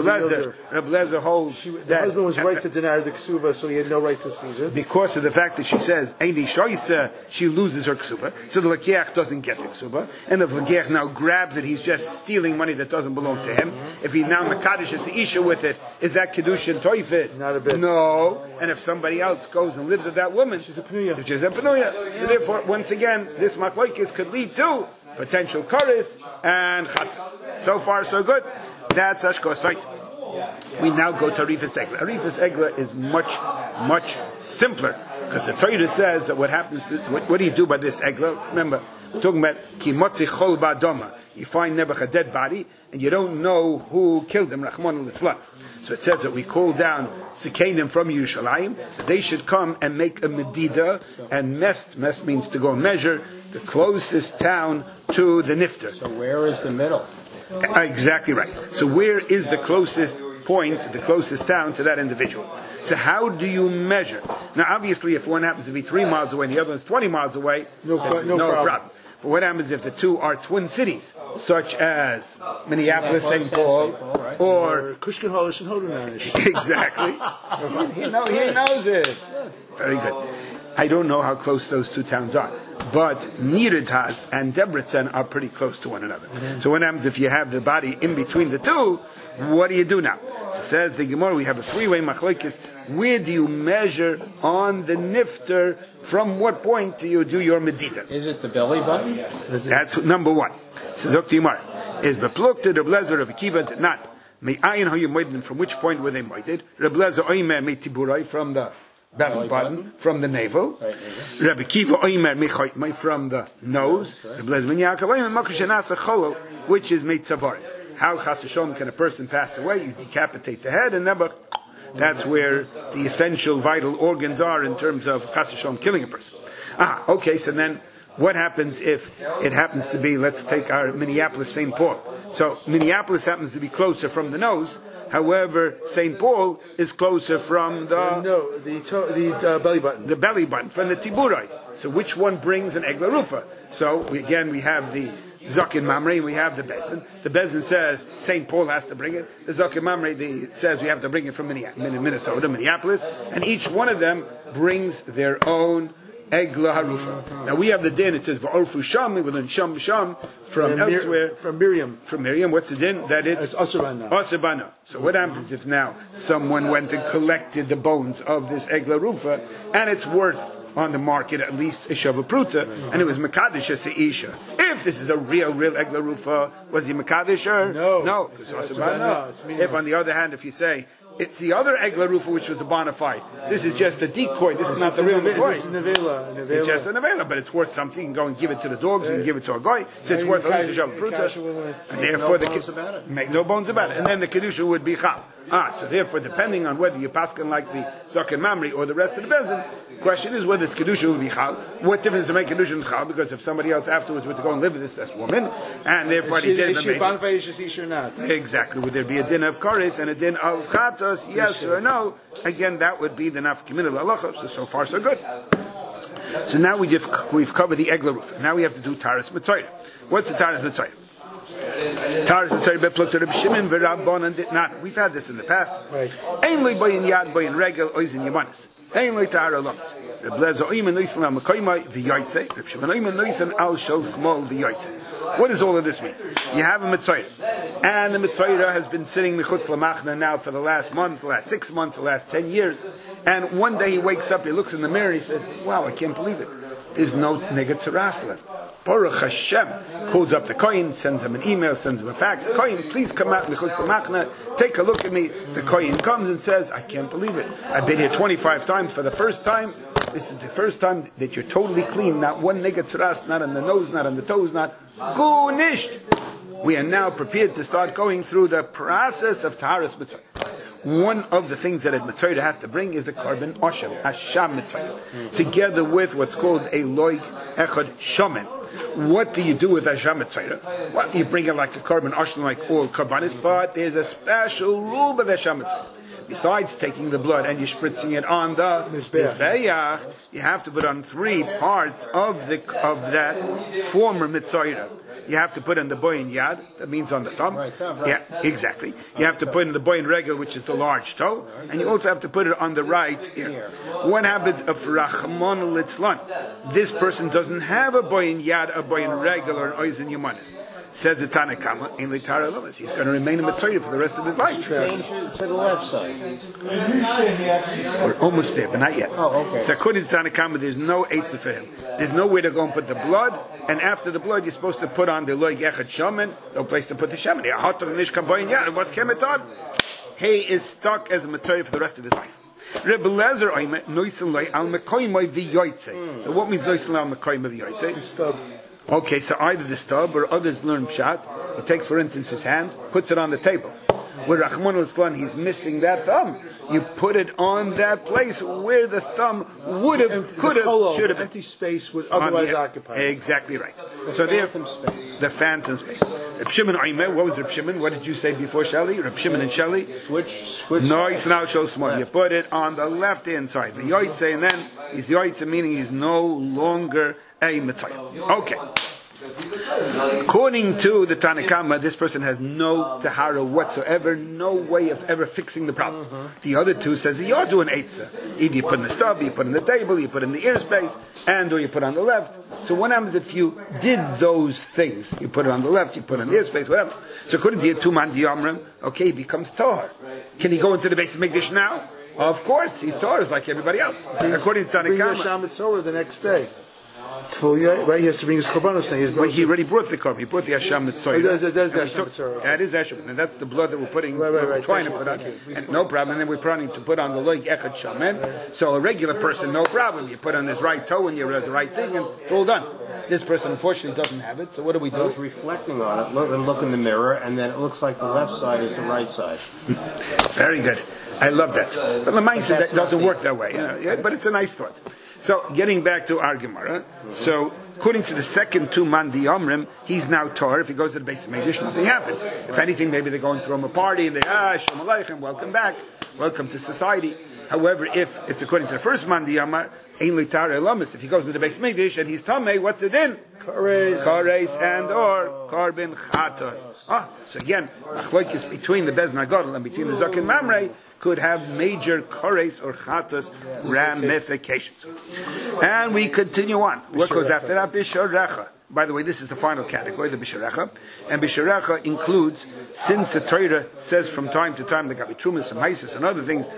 [SPEAKER 1] Lezer holds that
[SPEAKER 2] the husband was right to deny the ksuba, so he had no right to seize it.
[SPEAKER 1] Because of the fact that she says Eini shoisa, she loses her ksuba, so the lekiach doesn't get the ksuba, and if the lekiach now grabs it, he's just stealing money that doesn't belong to him. If he now mekadesh the isha with it, is that kedushin toifit?
[SPEAKER 2] Not a bit.
[SPEAKER 1] No. And if somebody else goes and lives with that woman, she's a penuya. She's a penuya. So therefore, once again, this machlokes could lead to potential kares and chatas. So far, so good. That's Ashkos Sait. We now go to Arifas Egla. Arifas Egla is much, much simpler because the Torah says that what happens, what do you do by this Egla? Remember, we're talking about Kimotzi Chol Ba'adoma. You find Nebuch a dead body and you don't know who killed him, Rachmon al-Islam. So it says that we call down Sikanim from Yerushalayim, that they should come and make a medida, and mest means to go and measure the closest town to the nifter.
[SPEAKER 4] So where is the middle?
[SPEAKER 1] Exactly right. So where is the closest point, the closest town to that individual? So how do you measure? Now, obviously, if one happens to be 3 miles away and the other one's 20 miles away,
[SPEAKER 2] no problem.
[SPEAKER 1] But what happens if the two are twin cities, such as Minneapolis, St. Paul, or
[SPEAKER 2] Kushkin Holish and Hodunanish?
[SPEAKER 1] Exactly. He knows it. Very good. I don't know how close those two towns are, but Niritaz and Debrecen are pretty close to one another. So what happens if you have the body in between the two? What do you do now? So says the Gemara, we have a 3-way machlokes. Where do you measure on the nifter? From what point do you do your medida?
[SPEAKER 4] Is it the belly button?
[SPEAKER 1] That's number one. So Dr. Gemara is beplukted Reb Lezer Reb Akiva not me'ayin hayu moedin. From which point were they moeded? Reb Lezer oimer metiburai from the belly button, from the navel. Reb Akiva oimer mechoitmai from the nose. Reb Lezer ben Yaakov oimer makushenasa cholol, which is meitzavari. How chas v'sholom can a person pass away? You decapitate the head, and never. That's where the essential vital organs are in terms of chas v'sholom killing a person. Okay. So then, what happens if it happens to be? Let's take our Minneapolis, St. Paul. So Minneapolis happens to be closer from the nose. However, St. Paul is closer from the
[SPEAKER 2] belly button.
[SPEAKER 1] The belly button from the tiburai. So which one brings an egla rufa? So we have the Zakin Mamre, we have the Bezdin. The Bezdin says St. Paul has to bring it. The Zakin Mamre says we have to bring it from Minnesota, Minneapolis, and each one of them brings their own Egla Harufa. Now we have the din, it says Va'orfu Sham, we learn Sham from elsewhere.
[SPEAKER 2] From Miriam.
[SPEAKER 1] From Miriam, what's the din? That it's Asabana. So what happens if now someone went and collected the bones of this Egla Rufa, and it's worth on the market at least a shava pruta, and it was Makadish Seisha. If this is a real Egla Rufa, was he Makadish or? No. If on the other hand, if you say, it's the other Egla Rufa which was the bona fide. This is just a decoy. This is not the real McCoy.
[SPEAKER 2] It's
[SPEAKER 1] just a nevela, but it's worth something. You can go and give it to the dogs, you can give it to a guy. So it's worth at least a shava pruta. And therefore, make no bones about it. And then the kedusha would be chal. So therefore, depending on whether you paskin like the Zaken Mamre or the rest of the bezin, the question is whether this kedusha would be chal. What difference does it make kedusha and chal? Because if somebody else afterwards were to go and live with this woman, and therefore he did
[SPEAKER 2] not.
[SPEAKER 1] Exactly. Would there be a din of kares and a din of chatos? Yes or no? Again, that would be the nafkamin al-halacha. So far so good. So now we've covered the egla roof. Now we have to do taras mitzayim. What's the taras mitzayim? Taras mitzayim bepluked Reb Shimon v'Rabbanan did not. We've had this in the past. Ein loy boyin yad boyin regel oizin yamanis. Ein loy tahara lamas. Reb Lezer oimen noisan al mekoymai v'yoytze. Reb Shimon oimen noisan al shol small v'yoytze. What does all of this mean? You have a mitzayim, and the mitzayim has been sitting mechutz lamachna now for the last month, the last 6 months, the last 10 years. And one day he wakes up, he looks in the mirror, and he says, "Wow, I can't believe it. There's no neged tzaras left." Baruch Hashem calls up the kohen, sends him an email, sends him a fax. Kohen, please come out mechutz lamachna. Take a look at me. The kohen comes and says, "I can't believe it. I've been here 25 times for the first time. This is the first time that you're totally clean. Not one neged tzaras, not on the nose, not on the toes, not gunished." We are now prepared to start going through the process of taharas mitzvah. One of the things that a mitzvah has to bring is a carbon oshem, a sham mitzvah, together with what's called a loig echad shaman. What do you do with a sham mitzvah? Well, you bring it like a carbon oshem, like all carbonis, but there's a special rule with a sham mitzvah. Besides taking the blood and you're spritzing it on the mizbeach, you have to put on 3 parts of that former mitzvah. You have to put in the boyin yad, that means on the thumb. Yeah, exactly. You have to put in the boyin regel, which is the large toe, and you also have to put it on the right ear. What happens if Rachmon litzlan? This person doesn't have a boyin yad, a boyin regel, or an oizen yumanis. Says the Tanakama, in Litara Lomas, he's going to remain a Mitzvah for the rest of his life.
[SPEAKER 4] Change it to the left side.
[SPEAKER 1] We're almost there, but not yet.
[SPEAKER 4] Oh, okay.
[SPEAKER 1] So according to Tanakama, there's no eitzah for him. There's nowhere to go and put the blood, and after the blood, you're supposed to put on the loig echad shaman, no place to put the shaman. He is stuck as a Mitzvah for the rest of his life. Reb Lezer oimer noisan loy al mekoymai v'yoytze. What means noisan loy al mekoymai v'yoytze?
[SPEAKER 2] The stub.
[SPEAKER 1] Okay, so either the stub or others learn pshat. He takes, for instance, his hand, puts it on the table. where Rahman al-Islam, he's missing that thumb, you put it on that place where the thumb would have, could have, should have been.
[SPEAKER 2] Empty space would otherwise occupy.
[SPEAKER 1] Exactly right. So there, the phantom space. Reb Shimon Oimer, what was Reb Shimon? What did you say before Shelley? Reb Shimon and Shelley?
[SPEAKER 4] Switch.
[SPEAKER 1] No, it's now so small. You put it on the left hand side. The Yoitze, and then he's Yoitze, meaning he's no longer a Mitzvah. Okay. According to the Tanakama, this person has no tahara whatsoever, no way of ever fixing the problem. The other two says you're doing eitzah. Either you put in the stub, you put in the table, you put in the ear space, and or you put on the left. So what happens if you did those things? You put it on the left, you put it in the ear space, whatever. So according to Tuman Diyamrim, okay, he becomes tahar. Can he go into the base of Mikdash now? Of course, he's tahar like everybody else. According to
[SPEAKER 2] Bring
[SPEAKER 1] Tanakama.
[SPEAKER 2] Yasham Mitzvah the next day. Right, he has to bring his korbanos now.
[SPEAKER 1] Well, he already brought the korban. He brought the Hashem Mitzvah.
[SPEAKER 2] That's the Hashem Mitzvah.
[SPEAKER 1] That is Hashem, and that's the blood that we're putting.
[SPEAKER 2] Right.
[SPEAKER 1] We're trying to put on, and no problem. And then we're planning to put on the leg echad shamen. So a regular person, no problem. You put on his right toe and you're the right thing, and it's all done. This person unfortunately doesn't have it. So what do we
[SPEAKER 4] I
[SPEAKER 1] do?
[SPEAKER 4] was reflecting on it, look in the mirror, and then it looks like the left side is the right side.
[SPEAKER 1] Very good. I love that. But the mindset that doesn't work that way. But it's a nice thought. So getting back to our Gemara. So according to the second two Mandi Omrim, he's now Torah. If he goes to the base of Medish, nothing happens. If anything, maybe they're going to throw him a party and they, Shalom Aleichem, welcome back, welcome to society. However, if it's according to the first Mandi Omar, Ein Litar Elamis, if he goes to the base of Medish and he's Tamei, what's it in? Kares and or Karbin Chatos. So again, Achloikis between the Bez Nagadol and between the Zakin Mamrei could have major kores or chatos ramifications. And we continue on. What goes after that? Bisharecha. By the way, this is the final category, the Bisharecha. And Bisharecha includes, since the Torah says from time to time, the Gabi Trumas and Maisis and other things,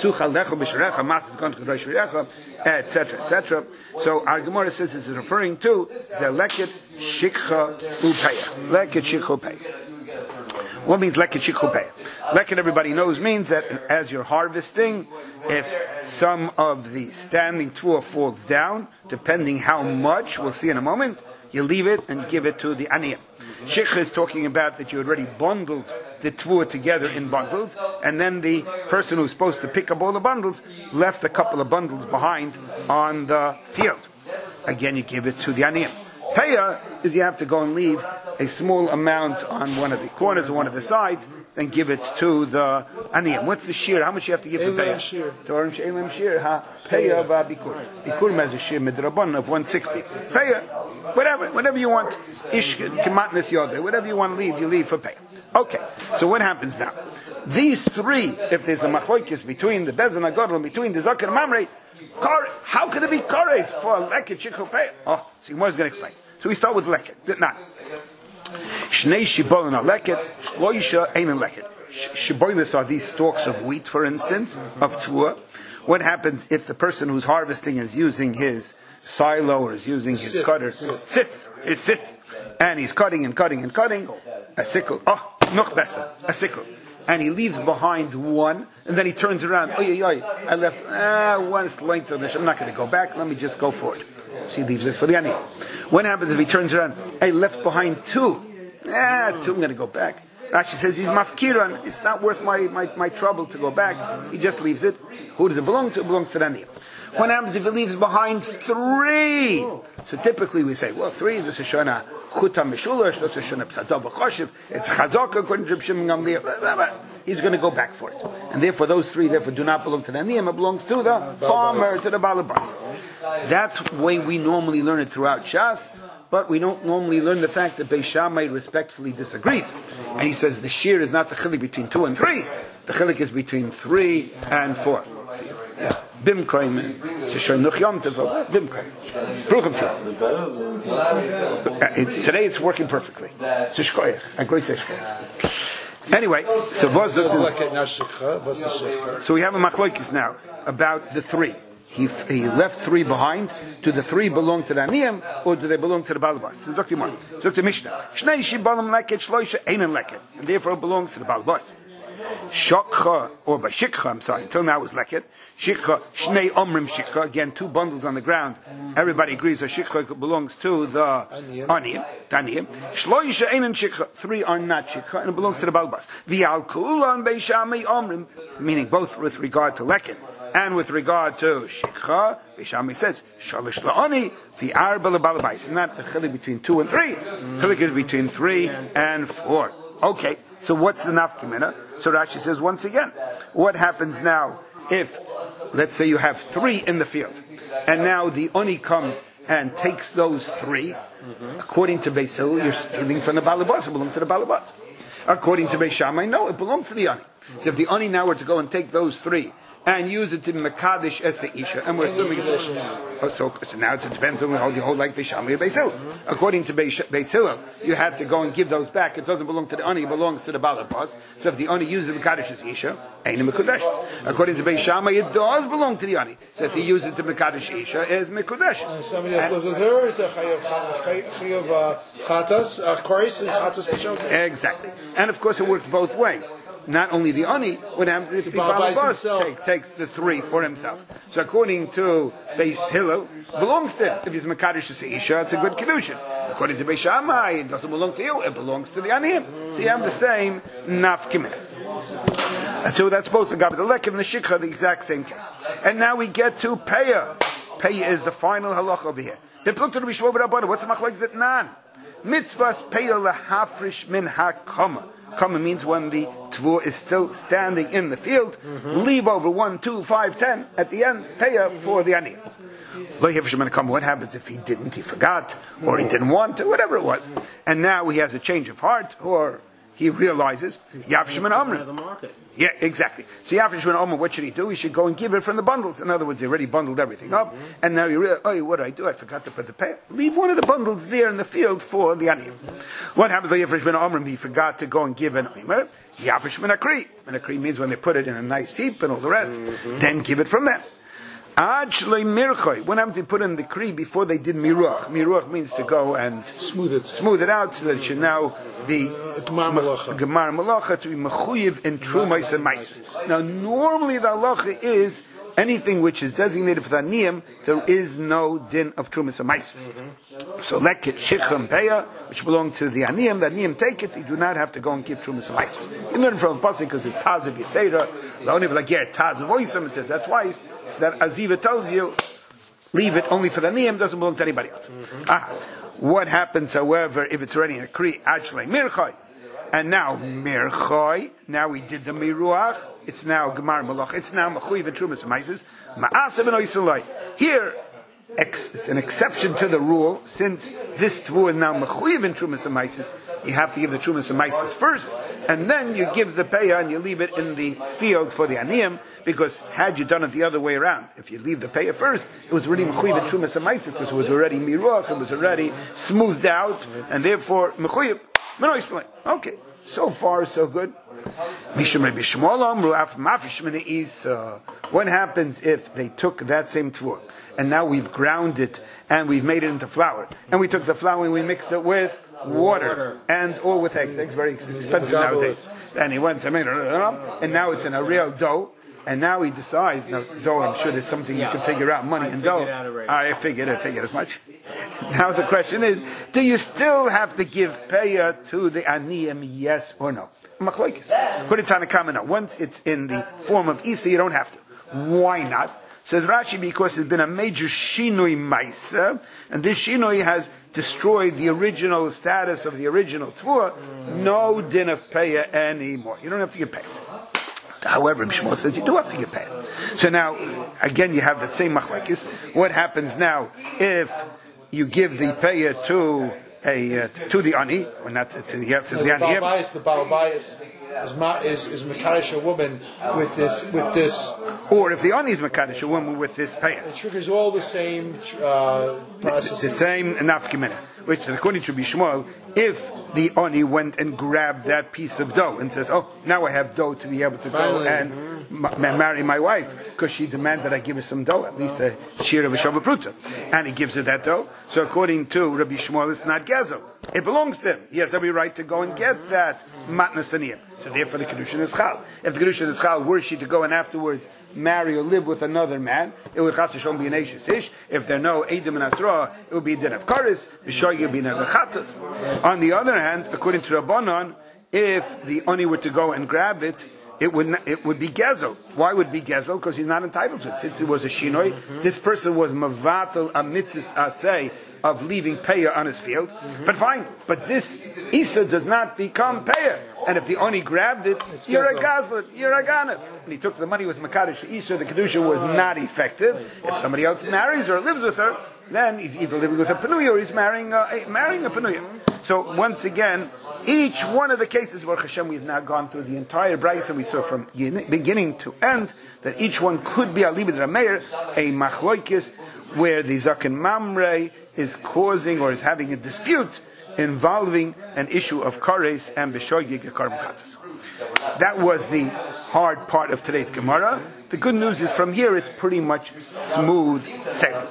[SPEAKER 1] etc., etc. So our Gemara says this is referring to Zeleket Shikha Upeya. Leket Shikha Upeya. What means leket shikhupeya? Leket, everybody knows, means that as you're harvesting, if some of the standing tvua falls down, depending how much, we'll see in a moment, you leave it and give it to the aniyim. Shikha is talking about that you already bundled the tvua together in bundles, and then the person who's supposed to pick up all the bundles left a couple of bundles behind on the field. Again, you give it to the aniyim. Peya is you have to go and leave a small amount on one of the corners or one of the sides, then give it to the aniyim. What's the shear? How much you have to give to Peya? Elam shear. Peya bikur. Bikur has a shear midrabban of 160. Peya, whatever you want. Ish kematnes yodeh. Whatever you want to leave, you leave for Peya. Okay. So what happens now? These three, if there's a machlokes between the Bez and Agadol and between the Zakir and Mamrei, how could it be kores for leket shikhu Peya? So Gemara is going to explain. So we start with leket. Not. Shnei shibolin are leket, shloisha ein leket. Shibolis are these stalks of wheat, for instance, of tvua. What happens if the person who's harvesting is using his silo or is using his cutter, sith, and he's cutting and cutting and cutting, a sickle, noch besser, a sickle. And he leaves behind one, and then he turns around, I left one length of this, I'm not going to go back, let me just go for it. So he leaves it for the animal. What happens if he turns around, I left behind two, two, I'm going to go back. Rashi says he's mafkiran, it's not worth my trouble to go back, he just leaves it. Who does it belong to? It belongs to the animal. What happens if he leaves behind three? So typically we say, well, three is a Shoshana Chutam Mishulash, that's a Shoshana Psatov Choshev, it's Chazaka, according to Shimon Gamliel. He's going to go back for it. And therefore those three do not belong to the Aniyim, it belongs to the farmer, to the Balabas. That's the way we normally learn it throughout Shas, but we don't normally learn the fact that Beis Shammai respectfully disagrees. And he says the shear is not the chilik between 2 and 3, the chilik is between 3 and 4. Bim Koyman, Shishoy Nuch Yom Tov, Bim Koyman. Today it's working perfectly. Anyway, so we have a machlokes now about the three. He left three behind. Do the three belong to the Aniyim or do they belong to the Balabas? So Dr. Mishnah. Shnei Shibalim Leket Shloisha Einen Leket. And therefore it belongs to the Balabas. Shokcha, or by Shikcha, I'm sorry, until now it was Leket. Shikcha, Shnei Omrim Shikcha, again, 2 bundles on the ground. Everybody agrees that Shikcha belongs to the Aniyim. Shloisha Einan Shikcha, 3 are not Shikcha, and it belongs to the Balbas. V'al Kulan Beishamei Omrim, meaning both with regard to Leket and with regard to Shikcha, Beishamei says, Shalish La'ani, V'arba L'Balabais. Not the chilik between 2 and 3. Chilik is between 3 and 4. Okay, so what's the nafkamina? So Rashi says once again, what happens now if, let's say you have 3 in the field, and now the Oni comes and takes those 3, according to Beis Hillel, you're stealing from the Balabas, it belongs to the Balabas. According to Beis Shammai, no, it belongs to the Oni. So if the Oni now were to go and take those 3, and use it to Mekadesh Ese Isha, and we're assuming so now it depends on how you hold like Beis Shammai or Beis Hillel. According to Beis Hillel, you have to go and give those back. It doesn't belong to the Ani, it belongs to the Balabas. So if the Ani uses Mekadesh Ese Isha, ain't Mekadesh. According to Beis Shammai, it does belong to the Ani. So if he uses it to Mekadesh Isha, it's Mekadesh.
[SPEAKER 2] Somebody else lives with her, is a chayav chatas, koris and chatas b'shokin.
[SPEAKER 1] Exactly. And of course it works both ways. Not only the Ani, what happens if the Balabas takes the 3 for himself. So according to Beis Hillel, belongs to him. If he's Mekadesh Isha, it's a good Kedushin. According to Beis Shammai, it doesn't belong to you, it belongs to the Aniyim. So you have the same nafkamina. So that's both the Gabbat, the Leket and the Shikha, the exact same case. And now we get to Peah. Peah is the final halacha over here. What's the machlokes at Nan? Mitzvahs Peah lehafrish min hakama. Kama means when the tvur is still standing in the field, leave over 1, 2, 5, 10 at the end, Peah for the Ani. What happens if he didn't, he forgot, or he didn't want to, whatever it was. And now he has a change of heart, or he realizes, Yafshim and Amr. Yeah, exactly. So Yafshim and Amr, what should he do? He should go and give it from the bundles. In other words, he already bundled everything up, and now you realize, oh, what did I do? I forgot to put the pay. Leave one of the bundles there in the field for the Ani. What happens to Yafshim and Amr? He forgot to go and give an Omer. Yafshim and Akri. And Akri means when they put it in a nice heap and all the rest, then give it from them. When happens they put in the kri before they did miruach? Miruach means to go and smooth it out so that it should now be gemar malacha, to be mechuyev in trumos and maisos. Now normally the halacha is anything which is designated for the aniyim, there is no din of trumos and maisos. So leket, shikha, and peah, which belong to the aniyim take it, you do not have to go and give trumos and maisos. You learn from a pasuk because it's taz of yisera, the only like taz of oisam, it says that twice. So that Aziva tells you, leave it only for the Niyam, doesn't belong to anybody else. What happens, however, if it's already in a Kri, actually, Mirchai, and now Mirchai, now we did the Miruach, it's now Gemar Malach, it's now Mechuyev and Trumas and Maises, Ma'asav and Oisalai. Here, it's an exception to the rule, since this Tvu is now Mechuyev and Trumas and Maises, you have to give the Trumas and Maises first, and then you give the Peah and you leave it in the field for the Aniyim, because had you done it the other way around, if you leave the Peah first, it was already Mechuyev and Trumas and Maises, because it was already Miruach, it was already smoothed out, and therefore Mechuyev. Okay, so far so good. What happens if they took that same tvur and now we've ground it and we've made it into flour, and we took the flour and we mixed it with water and or with eggs? Eggs very expensive nowadays. And he went to make it, and now it's in a real dough. And now he decides, now dough, I'm sure there's something you can figure out, money and dough. I figured as much. Now the question is, do you still have to give Peah to the Aniyim, yes or no? Machlokes. Put it on a comment now. Once it's in the form of Isa, you don't have to. Why not? Says Rashi, because there's been a major Shinui Maisa, and this Shinui has destroyed the original status of the original Tvua. No din of Peah anymore. You don't have to give Peah. However, Shmuel says you do have to give Peah. So now, again, you have that same machlekes. What happens now if you give the Peah to the Ani, or not to the Ani?
[SPEAKER 2] The Baal Bayis is Mekadesh a woman with this.
[SPEAKER 1] Or if the Ani is Mekadesh a woman with this Peah.
[SPEAKER 2] It triggers all the same processes.
[SPEAKER 1] The same nafkamina. Which, according to Bishmuel, if the Ani went and grabbed that piece of dough and says, oh, now I have dough to be able to go and marry my wife, because she demanded I give her some dough, at least a shir of a shavapruta, and he gives her that dough. So according to Rabbi Shmuel, it's not gazel. It belongs to him. He has every right to go and get that matnas aniyim. So therefore the kedushin is chal. If the kedushin is chal, were she to go and afterwards marry or live with another man, it would chas v'sholom be an eishes ish. If there are no edim and asra, it would be a din of kares. B'shoy would be an chatas. On the other hand, according to Rabbanon, if the oni were to go and grab it, it would be gezel. Why would it be gezel? Because he's not entitled to it. Since it was a shinoi, this person was mavatal a mitzvah asay of leaving payah on his field. But fine. But this Isa does not become payah. And if the oni grabbed it, you're a gazlan, you're a ganav. And he took the money with Makadosh Isa, the kedusha was not effective. If somebody else marries her, lives with her, then he's either living with a penuya or he's marrying a penuya. So once again, each one of the cases where Hashem, we've now gone through the entire brayso, and we saw from beginning to end that each one could be a libid rameir, a machloikis, where the zaken mamre is causing or is having a dispute involving an issue of kares and b'shoygig karm chatas. That was the hard part of today's Gemara. The good news is from here it's pretty much smooth sailing.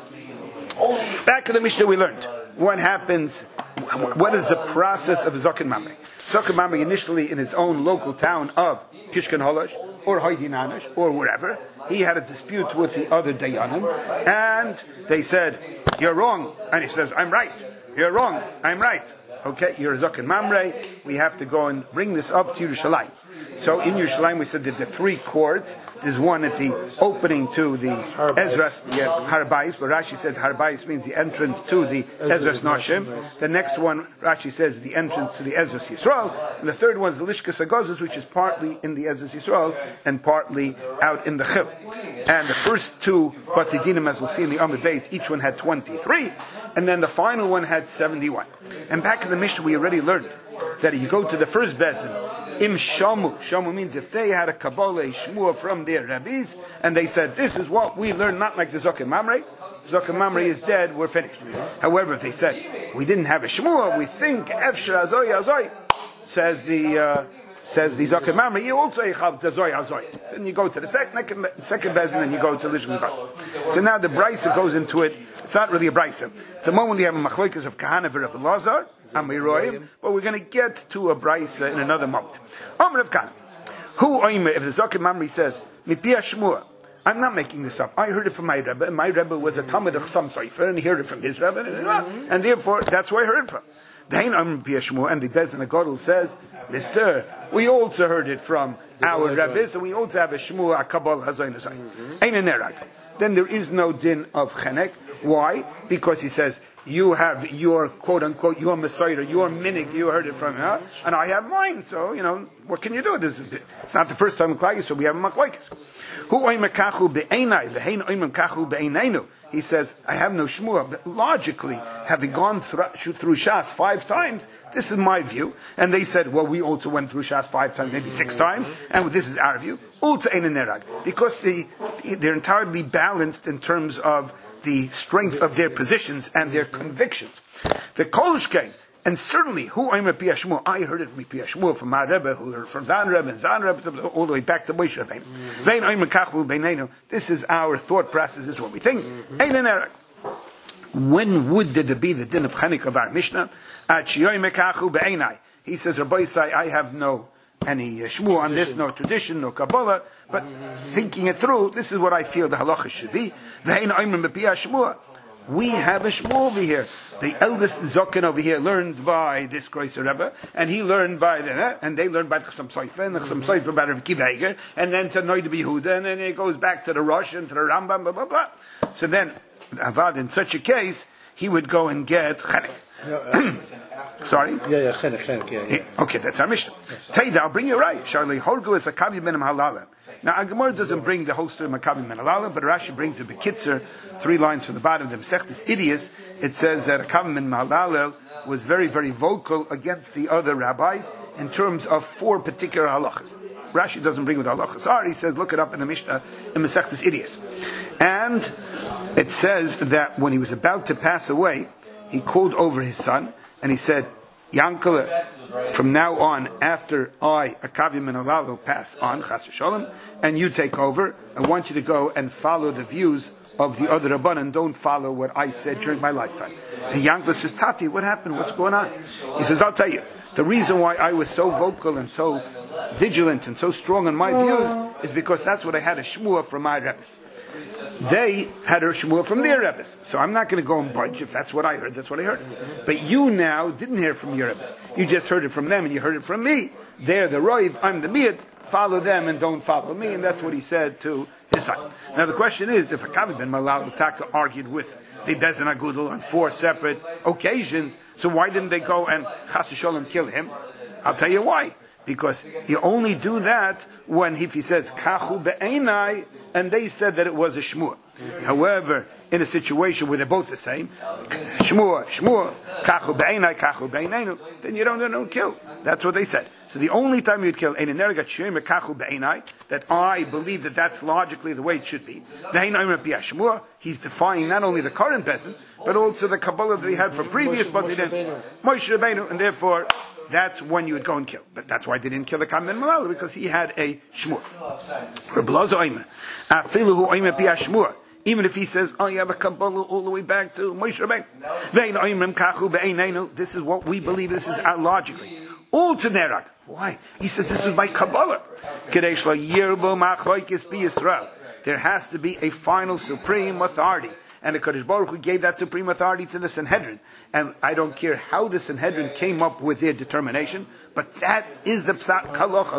[SPEAKER 1] Back in the Mishnah we learned what happens, what is the process of zaken mamre. Zaken mamre initially in his own local town of Kishkan Holosh or Haidinanish or wherever, he had a dispute with the other Dayanim, and they said, "You're wrong," and he says, "I'm right." "You're wrong, I'm right." "Okay, you're a Zaken Mamre, we have to go and bring this up to Yerushalayim." So in Yerushalayim we said that the three courts, there's one at the opening to the Ezras, Harbayis, but Rashi says Harbayis means the entrance to the Ezras Noshim. The next one, Rashi says, the entrance to the Ezras Yisrael. And the third one is the Lishkas Agozos, which is partly in the Ezras Yisrael and partly out in the Chil. And the first two, Batidinim, as we'll see in the Amud Beis, each one had 23, and then the final one had 71. And back in the Mishnah we already learned that you go to the first bezin, im shamu. Shamu means if they had a kabbalah, shmua from their rabbis, and they said, this is what we learned, not like the Zaken Mamre. Zaken Mamre is dead, we're finished. However, if they said, we didn't have a shmua, we think, efshar azoy azoy, says the Zaken Mamre, you also have the azoy azoy. Then you go to the second bezin, and you go to Lishon Gas. So now the Brisa goes into it. It's not really a Brisa. At the moment we have a machlokas of Kahana v'Rabbi Lazar, Amiroim, but we're going to get to a Brisa in another moment. Omer of Kahana. Who Omer, if the Zaken Mamre says, Mipia Shmua, I'm not making this up. I heard it from my Rebbe, and my Rebbe was a Talmud of Chasam Sofer, and he heard it from his Rebbe, and therefore, that's where I heard it from. Then Omer Mipia Shmua, and the Bezin Agadol says, Mister, we also heard it from our Rebbe, so we also have a Shmua, a Kabbalah, Hazoy, Hazoy. Ein Nerag. Then there is no din of Chenek. Why? Because he says, you have your quote-unquote, your Messiah, your minig, you heard it from her, and I have mine, so, what can you do? It's not the first time in Klagis, so we have a machlokes. Hu oimer kachu be'enai, v'hein oimer kachu be'einainu. He says, I have no shmua, but logically, having gone through Shas 5 times, this is my view. And they said, well, we also went through Shas 5 times, maybe 6 times, and this is our view. Because they're entirely balanced in terms of the strength of their positions and their convictions. The Kolshkein, and certainly, who I'm a Piyashmu, I heard it from Piyashmu, from my Rebbe, who heard from Zan Rebbe, and Zan Rebbe, all the way back to Moshe Rabbeinu. This is our thought process, this is what we think. When would there be the din of Chanukah of our Mishnah? He says, Rabbi Yisai, I have no any shmu on this, no tradition, no Kabbalah, but thinking it through, this is what I feel the halacha should be. We have a shmu over here. The eldest Zokin over here learned by this Kreis Rebbe, and he learned by and they learned by the Chasam Sofer, and the Chasam Sofer by Rav Kiva Eiger, and then to Noid Behuda, and then it goes back to the Rosh and to the Rambam, blah, blah, blah. So then, Avad, in such a case, he would go and get Chenek. Sorry?
[SPEAKER 2] Yeah, Chenek, yeah.
[SPEAKER 1] Okay, that's our Mishnah. Taida, I'll bring you right. Charlie Horgu is a Kavi Ben Halalim. Now, Agamor doesn't bring the whole story of Makabi Ben Halalim, but Rashi brings a Bekitzer, 3 lines from the bottom of the Mesechtes Idias. It says that Makabi Ben Halalim was very, very vocal against the other rabbis in terms of 4 particular halachas. Rashi doesn't bring what the halachas are. He says, look it up in the Mishnah, in Mesechtes Idias. And it says that when he was about to pass away, he called over his son, and he said, Yankele, from now on, after I, Akavi Ben Halalim, pass on, Chas v'Sholom, and you take over, I want you to go and follow the views of the other Rabbanan don't follow what I said during my lifetime. And Yankel says, Tati, what happened? What's going on? He says, I'll tell you. The reason why I was so vocal and so vigilant and so strong in my views is because that's what I had a shmua from my Rebbes. They had a shmua from their Rebbes. So I'm not going to go and budge. If that's what I heard, that's what I heard. But you now didn't hear from your Rebbes. You just heard it from them and you heard it from me. They're the Roiv, I'm the Miyad. Follow them and don't follow me. And that's what he said to his son. Now the question is, if a Kavi ben Malal Taka argued with the Bezdin Agudel on 4 separate occasions, so why didn't they go and Chas Shalom kill him? I'll tell you why. Because you only do that when if he says Kachu be'enai, and they said that it was a shmua. However, in a situation where they're both the same, shmua, Kachu be'enai, then you don't kill. That's what they said. So the only time you'd kill that I believe that that's logically the way it should be. He's defying not only the current peasant, but also the Kabbalah that he had from previous Moshe Rabbeinu, and therefore that's when you would go and kill. But that's why they didn't kill the Kav ben Malal, because he had a shmur. Even if he says, you have a Kabbalah all the way back to Moshe Rabbeinu. This is what we believe, this is logically. All to Nerak. Why? He says this is by Kabbalah. There has to be a final supreme authority. And the Kadosh Baruch Hu gave that supreme authority to the Sanhedrin. And I don't care how the Sanhedrin came up with their determination, but that is the Psat Kalocha.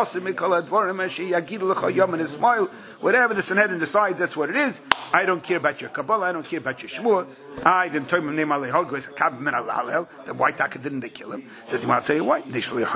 [SPEAKER 1] Whatever the Sanhedrin decides, that's what it is. I don't care about your Kabbalah, I don't care about your Shmur. Then why didn't they kill him? Says, I'll tell you why. Because we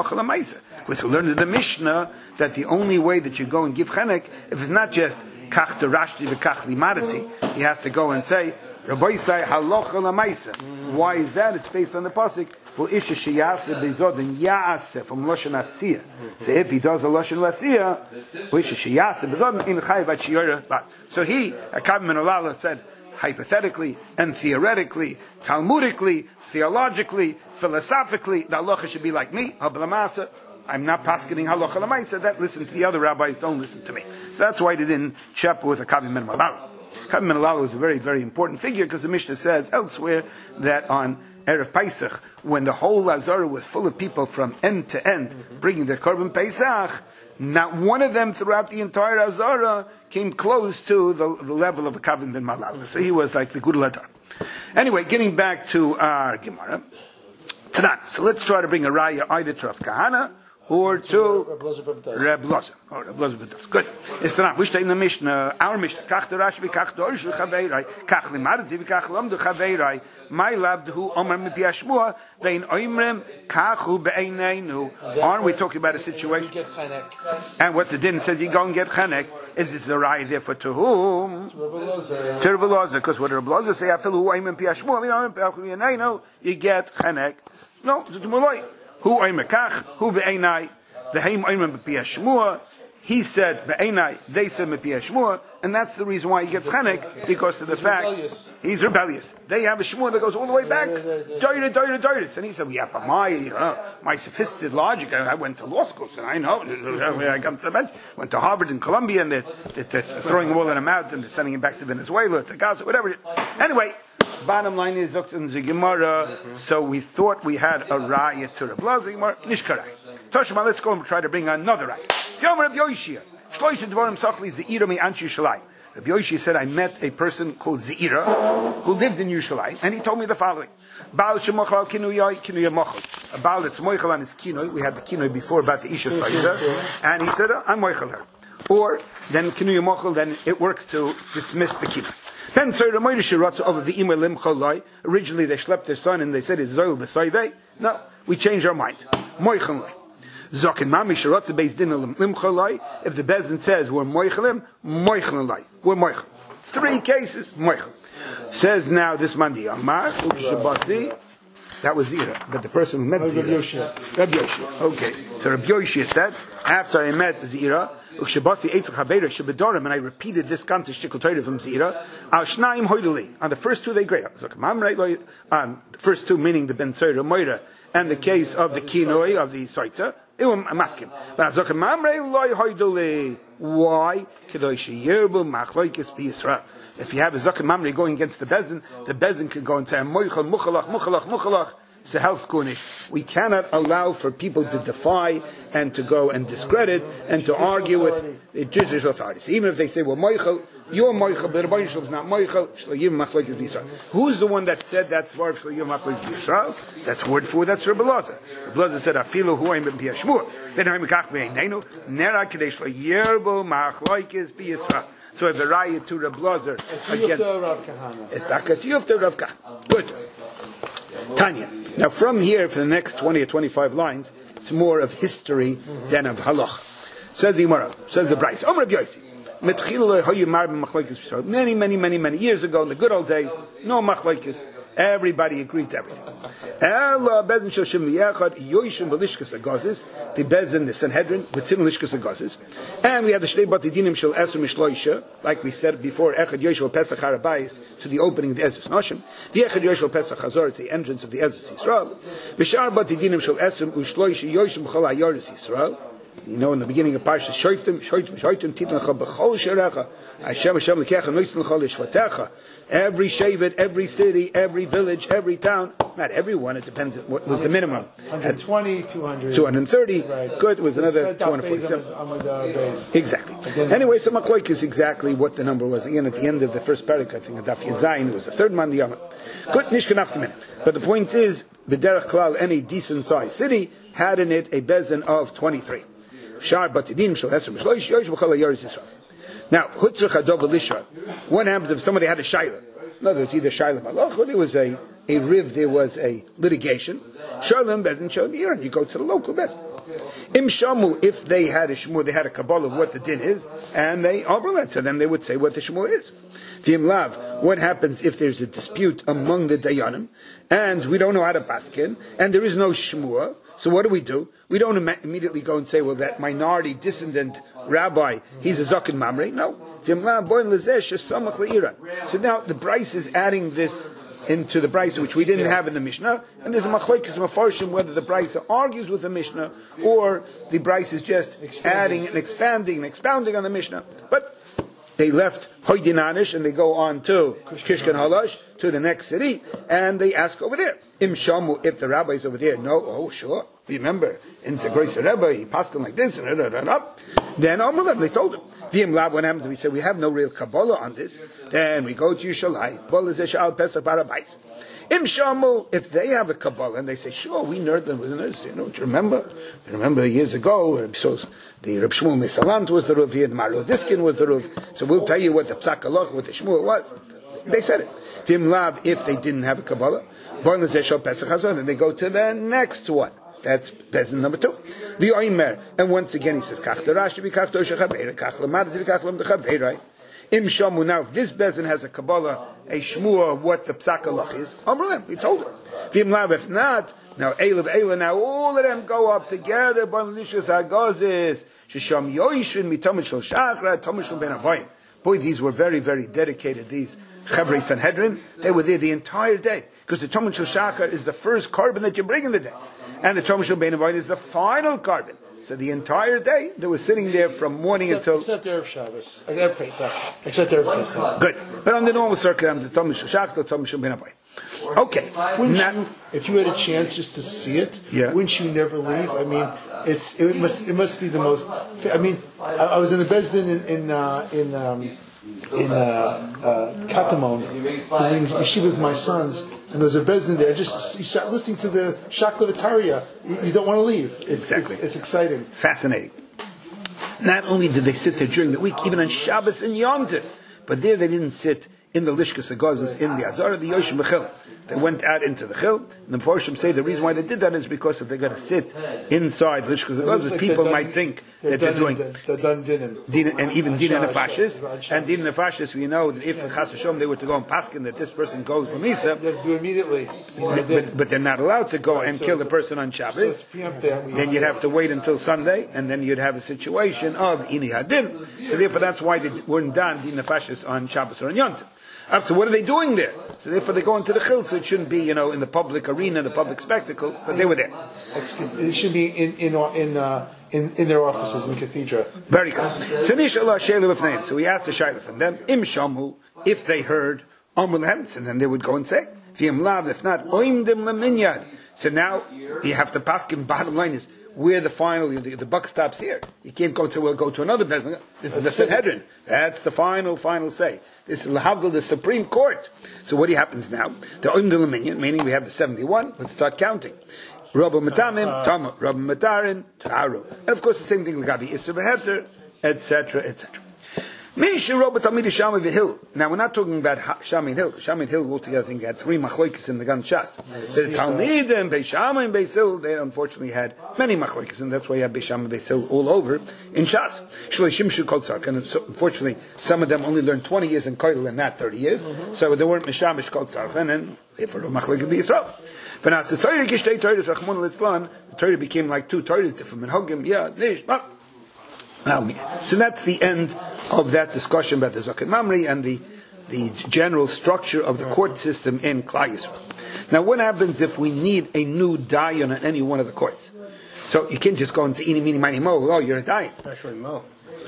[SPEAKER 1] learned in the Mishnah that the only way that you go and give Chenek, if it's not just Kach to Rashti v'Kach limadati, he has to go and say, Rabbi say halacha lamaisa. Why is that? It's based on the pasuk. For isha sheyaseh bezodin yaaseh from lashon asiyah. So if he does a lashon asiyah, for isha sheyaseh bezodin in chayv atchiyora. So he, a Kav ben Malal, said hypothetically and theoretically, talmudically, theologically, philosophically, the halacha should be like me. Hablamasa. I'm not paskening halacha lamaisa. That listen to the other rabbis. Don't listen to me. So that's why they didn't chapel with a Kav ben Malal. Kav ben Malal was a very, very important figure because the Mishnah says elsewhere that on Erev Pesach, when the whole Azara was full of people from end to end bringing their Korban Pesach, not one of them throughout the entire Azara came close to the level of a Kav ben Malal. So he was like the Gudel Hadar. Anyway, getting back to our Gemara. Tanan. So let's try to bring a raya either to Rav Kahana or to Reb Lozer. Oh, Reb Lozer B'Dos. Good. It's the Which in the Mishnah, our Mishnah, Kach the Rashi, Kach the Orshu Chaveirai, Kach Limadati, Kach Lamdu Chaveirai, my love, who Omer Mipi Ashmua, Vein Oimrem, Kachu Be'eineinu. Aren't we talking about a situation? And what's the din? Says you go and get Chanek. Is this a raya therefore to whom? To Reb Lozer. Because what Reb Lozer say, I feel who Oimrem Pi Ashmua, you get Chanek. No, it's a Muloi. Who Oimer Kach, who Be'enai, the Haim Oimer B'Piyah Shmua, he said Be'enai, they said B'Piyah Shmua, and that's the reason why he gets Chanek, because of the fact he's rebellious. They have a Shmua that goes all the way back, Doiris. And he said, yeah, but my sophisticated logic, I went to law school, and I know, I got to bench, went to Harvard and Columbia, and they're throwing them all in a mouth, and they're sending him back to Venezuela, to Gaza, whatever it is. Anyway, bottom line is in the Gemara, so we thought we had a raya to Reb Lozer Gemara, Nishkarai. Toshma, let's go and try to bring another raya. Reb Yoshia, Shloisha Dvarim Sachli Zeira mi Anshu Yushalayim. Reb Yoshia said, I met a person called Zeira who lived in Yerushalayim, and he told me the following: Baal shemochal kinuyai mochel. A Baal that's mochel on his kinoi. We had the kinoi before about the Isha Saida, and he said, I'm mochel her. Or then kinuyai mochel, then it works to dismiss the kinoi. Originally they schlepped their son and they said it's Zoil B'Soivei. No, we changed our mind. If the Bezdin says we're Moichelim, we're Moichel. 3 cases, Moichel. Says now this Mandi Amar, that was Zira, but the person who met Zira. Reb Yoshia. Okay, so Reb Yoshia said, after I met Zira, and I repeated this kanto shtikul Torah from Zira. On the first 2 they grade. On the first 2 meaning the Ben Tzorah Moira and the case of the kinoi of the Soita. Maskim. But why? if you have a Zaken Mamre going against the Bezin can go and say, Moichel, Muchalach, it's a health kunish. We cannot allow for people to defy and to go and discredit and to argue with the judicial authorities. Even if they say, well, Moichel, you're Moichel, but Rabbi Yisrael is not Moichel, Shlayim Machlokes B'Yisrael. Who's the one that said that's Svar of Shlayim Machlokes B'Yisrael? That's word for that's Rabbi Lazar. Rabbi Lazar said, Afilu huayim b'Piyah Shmur. Then Haim Kach B'Einenu, Nera Kadesh Shlayirbo Machlokes B'Yisrael. So if a raya to Rabbi Lazar against it's Takatiyuf Rav Kahana. Good. Tanya. Now from here, for the next 20 or 25 lines, it's more of history than of halach. Says the Gemara, says the Bryce. Omer Rabbi Yossi. Many years ago, in the good old days, no machlokes. Everybody agreed to everything. The Bezin, the Sanhedrin, within Lishkas Agazis. And we have the Shnei Bati Dinim Shel Esr Mishloisha, like we said before, Echad Yoshel Pesach Harabayis, to the opening of the Ezra's Noshim. The Echad Yoshel Pesach Hazor, to the entrance of the Ezra's Yisrael. B'shar Bati Dinim Shel Esr Ushloisha Yoshim B'chol HaYoris Yisrael. You know, in the beginning of Parshas Shoiftim, Titan Lecha B'chol Sherecha, Hashem Lekecha Noitzin Lecha Lishvatecha. Every shavet, every city, every village, every town, not everyone, it depends what was the minimum.
[SPEAKER 2] 120, 200.
[SPEAKER 1] 230,
[SPEAKER 2] right.
[SPEAKER 1] Good, was another 247. Exactly. Anyway, so Machlokes is exactly what the number was. Again, at the end of the first parak, I think, Daf Yud Zayin, it was the third man, the Yom. Good, Nishkan Afkamin. But the point is, B'derech Klal, any decent-sized city, had in it a bezin of 23. Shar Batidim Shal Esr Mishloish Yosh B'chol HaYoris Yisrael. Now, Hutzrach Adov Elisha. What happens if somebody had a shaila? In other words, either shaila malach, or there was a riv, there was a litigation. Shalom bezin shalom yiran. You go to the local bezin. Im shamu, if they had a shmur, they had a kabbalah of what the din is, and they overlet, so then they would say what the shmur is. V'im lav, what happens if there's a dispute among the dayanim, and we don't know how to paskin, and there is no shmur? So what do? We don't immediately go and say, well, that minority dissident rabbi, he's a Zaken Mamre. No. So now the Bryce is adding this into the Bryce, which we didn't have in the Mishnah, and there's a machlokes mafarshim whether the Bryce argues with the Mishnah or the Bryce is just adding and expanding and expounding on the Mishnah. But they left Hoydinanish and they go on to Kishkan Halash, to the next city, and they ask over there. Im Shamu, if the rabbi is over there, no, oh sure. Remember, in Zagroisa Rebbe, he passed him like this, and then Amrullah, they told him. V'im Lab, what happens if we say we have no real Kabbalah on this, then we go to Yushalai, Pesach Barabais. Im Shamu, if they have a Kabbalah, and they say, sure, we nerd them with the nerds, do you remember years ago, so the Reb Shmuel Mesalant was the Rav, and Marlo Diskin was the Rav, so we'll tell you what the Psak Halach, what the Shmuel was. They said it. V'im Lab, if they didn't have a Kabbalah, then they go to the next one. That's Bezin number 2. The Oimer, and once again he says, Kach Darash be Kach Dosh Chaveira, Kach Lamad be Kach Lam Chaveira. Im Shamu. Now, if this Bezin has a Kabbalah, a Shmua of what the Psak Halach is, Amrullah, we told her. V'im Lav, if not, now Eilav, now all of them go up together. Banlishas Agazis, Shisham Yoishin, Mitomit Shal Shachra, Tomit Shal Ben Avoyim. Boy, these were very, very dedicated. These Chavrei Sanhedrin, they were there the entire day. Because the Tomit Shal Shachar is the first carbon that you bring in the day. And the Tomit Shal Ben Avoyim is the final carbon. So the entire day, they were sitting there from morning until...
[SPEAKER 2] Except Erev Shabbos. Except Erev Pesach.
[SPEAKER 1] Good. But under normal circumstances, the Tomit Shal Shachar, the Tomit Shal Ben Avoyim. Okay.
[SPEAKER 2] If you had a chance just to see it,
[SPEAKER 1] yeah.
[SPEAKER 2] Wouldn't you never leave? I mean, it must be the most... I mean, I was in the Bezdin in Katamon. Yeshiva was my son's, and there's a Bezdin there. Just you start listening to the Shakla V'Tarya, you don't want to leave. It's exciting,
[SPEAKER 1] fascinating. Not only did they sit there during the week, even on Shabbos and Yom Tov, but there they didn't sit in the Lishkas Agazos, in the Azara, the Yoshim B'Chil. They went out into the Chil, and the Mepharshim say the reason why they did that is because if they're going to sit inside Lishkas Agazos, like people might think that they're doing Din, and even Din and Nefashis. And Din and Nefashis, we know that if Chas V'Shalom they were to go and paskin that this person goes Lamisa,
[SPEAKER 2] they do immediately.
[SPEAKER 1] But they're not allowed to go and kill the person on Shabbos. Then you'd have to wait until Sunday, and then you'd have a situation of Ini Hadin. So therefore that's why they weren't done Din Nefashis on Shabbos or on Yom Tov. So what are they doing there? So therefore they go into the Chil, so it shouldn't be, in the public arena, the public spectacle, but they were there.
[SPEAKER 2] It should be in their offices in cathedral.
[SPEAKER 1] Very good. So we asked the Shaila from them, Im Shamu, if they heard Amr Lehem, and then they would go and say, V'im lav, if not, Oimdim Leminyad. So now you have to pass him. Bottom line is where the buck stops here. You can't go to another business. This is the Sanhedrin. That's the final say. This is Lahavdil, the Supreme Court. So what happens now? The Oimdim Leminyan, meaning we have the 71. Let's start counting. Rabba Matamim, Tama, Rabba Matarin, Ta'aru. And of course the same thing, Lagabi Isser Beheter, etc., etc. Now we're not talking about Shami and Hill. Shami and Hill altogether, I think, had 3 machlokes in the Gan Shas. The Talmidim, Beis Shammai and Beis Hillel, they unfortunately had many machlokes, and that's why you have Beis Shammai and Beis Hillel all over in Shas. And so, unfortunately, some of them only learned 20 years in Koil and not 30 years, so they weren't Mishamish Kol Tzarchen, and therefore a machlok of Yisrael. But now, the Torah became like 2 Torahs, different Menhogim, so that's the end of that discussion about the Zaken Mamri and the general structure of the court system in Klal Yisrael. Now, what happens if we need a new dayan on any one of the courts? So you can't just go and say, "Ini, mini, mani, mo." Oh, you're a dayan.
[SPEAKER 4] Especially mo.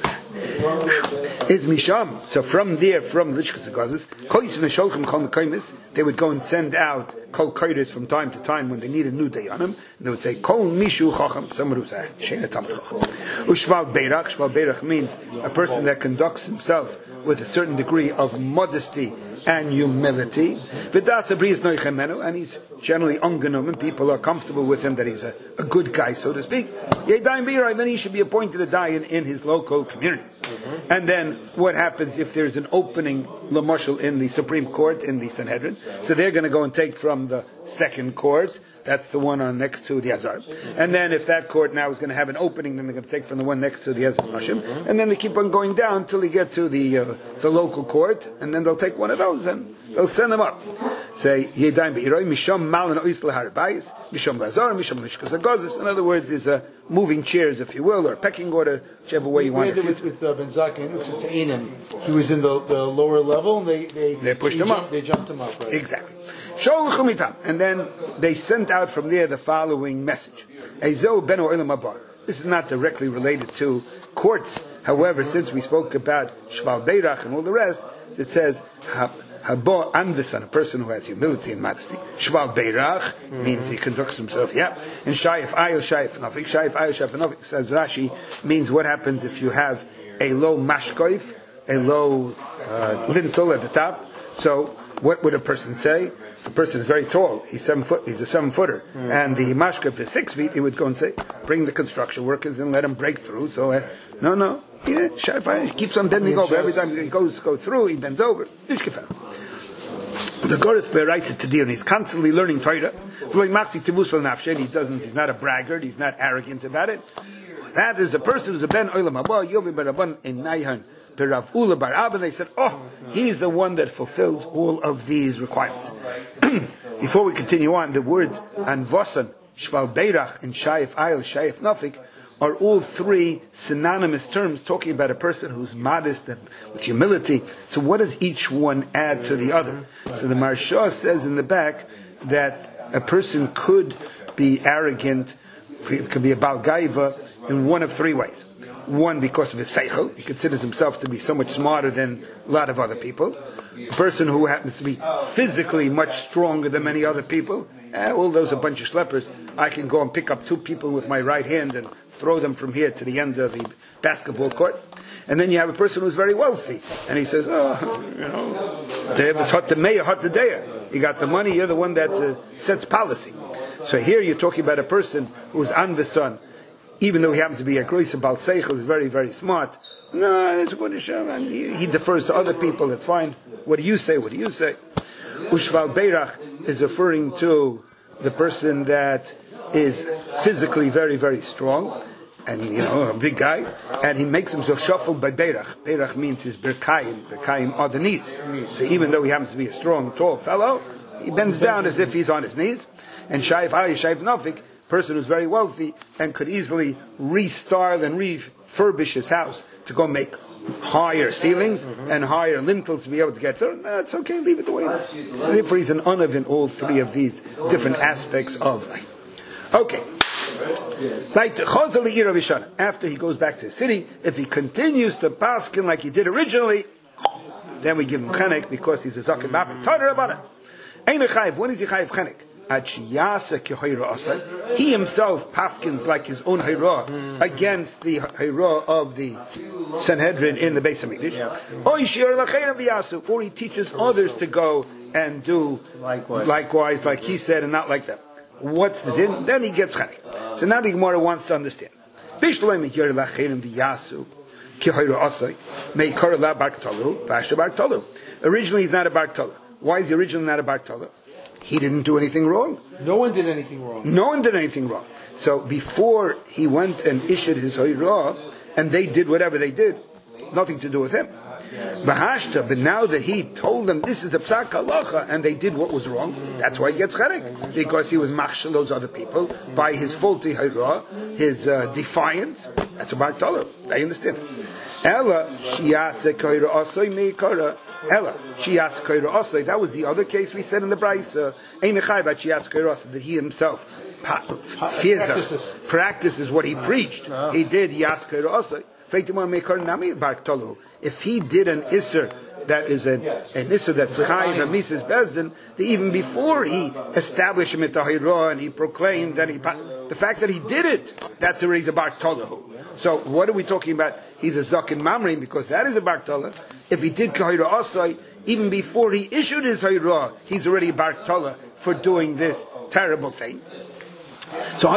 [SPEAKER 1] Is Misham. So from there, from the Lichkas Gazes, they would go and send out Kol Kodesh from time to time when they need a new dayanim, and they would say, Kol Mishu Chacham, someone who's a Sheina Tamid Chacham. Ushval Beirach. Shval Beirach means a person that conducts himself with a certain degree of modesty and humility. And he's generally ungenum, and people are comfortable with him that he's a good guy, so to speak. Then he should be appointed a dayan in his local community. And then what happens if there's an opening l'mashal in the Supreme Court, in the Sanhedrin? So they're going to go and take from the second court. That's the one on next to the Azar. And then if that court now is going to have an opening, then they're going to take from the one next to the Ezra Hashim. And then they keep on going down till they get to the local court, and then they'll take one of those and they'll send them up. Say, Yedayim be'iroi, Misham malin ois lahar bayis, Misham lazar, Misham lishkas agozis. In other words, is moving chairs, if you will, or pecking order, whichever way you want to.
[SPEAKER 2] With Ben Zakkai, he was in the lower level, and they pushed him up. They jumped him up. Right?
[SPEAKER 1] Exactly. And then they sent out from there the following message. This is not directly related to courts. However, since we spoke about Shval Beirach and all the rest, it says, Habo Anvisan, a person who has humility and modesty. Shval Beirach means he conducts himself, And Shayef Ayel Shayef Nafik. Shayef Ayel Shayef Nafik, says Rashi, means what happens if you have a low mashkoif, a low lintel at the top. So, what would a person say? If a person is very tall, he's a 7-footer, and the mashkef is 6 feet, he would go and say, bring the construction workers and let them break through. So, he keeps on bending over. Every time he goes through, he bends over. The Goris Be'eraisa Tadir, and he's constantly learning Torah. He's not a braggart, he's not arrogant about it. That is a person who's a ben olam haba, yovi baraban in Naihan, Rav Ula bar Abba. They said, he's the one that fulfills all of these requirements. Before we continue on, the words Anvosan, Shval Beirach, and Shayef Ayel, Shayef Nafik are all 3 synonymous terms talking about a person who's modest and with humility. So what does each one add to the other? So the Maharsha says in the back that a person could be arrogant, could be a Baal Gaiva in one of 3 ways. One, because of his seichel, he considers himself to be so much smarter than a lot of other people. A person who happens to be physically much stronger than many other people. All those are a bunch of schleppers. I can go and pick up 2 people with my right hand and throw them from here to the end of the basketball court. And then you have a person who's very wealthy, and he says, you got the money, you're the one that sets policy. So here you're talking about a person who's anvesan, even though he happens to be a groiser bal seichel, is very, very smart. No, it's a good Hashem, and he defers to other people. It's fine. What do you say? Ushval Beirach is referring to the person that is physically very, very strong, and a big guy, and he makes himself shuffle by Beirach. Beirach means his berkayim. Berkayim are the knees. So even though he happens to be a strong, tall fellow, he bends down as if he's on his knees. And Shayef Ayah, Shayef Nafik, person who's very wealthy and could easily restyle and refurbish his house to go make higher ceilings and higher lintels to be able to get there. That's okay, leave it the way it is. So therefore he's an unav in all 3 of these different aspects of life. Okay. After he goes back to the city, if he continues to paskin like he did originally, then we give him chenek because he's a zaken mabrit. Torah about it. Ein chayiv. When is he chayiv chenek? He himself paskins like his own hayra against the hayra of the Sanhedrin in the Beis Hamikdash. Or he teaches others to go and do likewise, like he said, and not like them. What's the din? Then he gets chenek. So now the Gemara wants to understand. Originally, he's not a bar Tola. Why is he originally not a bar Tola? He didn't do anything wrong.
[SPEAKER 2] No one did anything wrong.
[SPEAKER 1] No one did anything wrong. So before he went and issued his Hoirah, and they did whatever they did, nothing to do with him. Bahashta, but now that he told them this is the Psak Halacha, and they did what was wrong, that's why he gets chenek. Because he was machshel those other people by his faulty Hoirah, his defiance. That's a bar Tola. I understand. Ella, Shiase Koira Osoi Meikara. Ella, Shias Koira Osoi. That was the other case we said in the Braisa. Einechai about Shias Koira Osoi, that he himself practices what he preached. He did Yas Koira Osoi. If he did an Isser that is an Isser that's Chayiv and Mises Bezdin, even before he established him at Tahirah and he proclaimed that the fact that he did it, that's already a Bar Tolahu. So what are we talking about? He's a Zakin Mamrin because that is a Bar Tola. If he did Kahira Asai, even before he issued his Hayra, he's already a Bar Tola for doing this terrible thing. So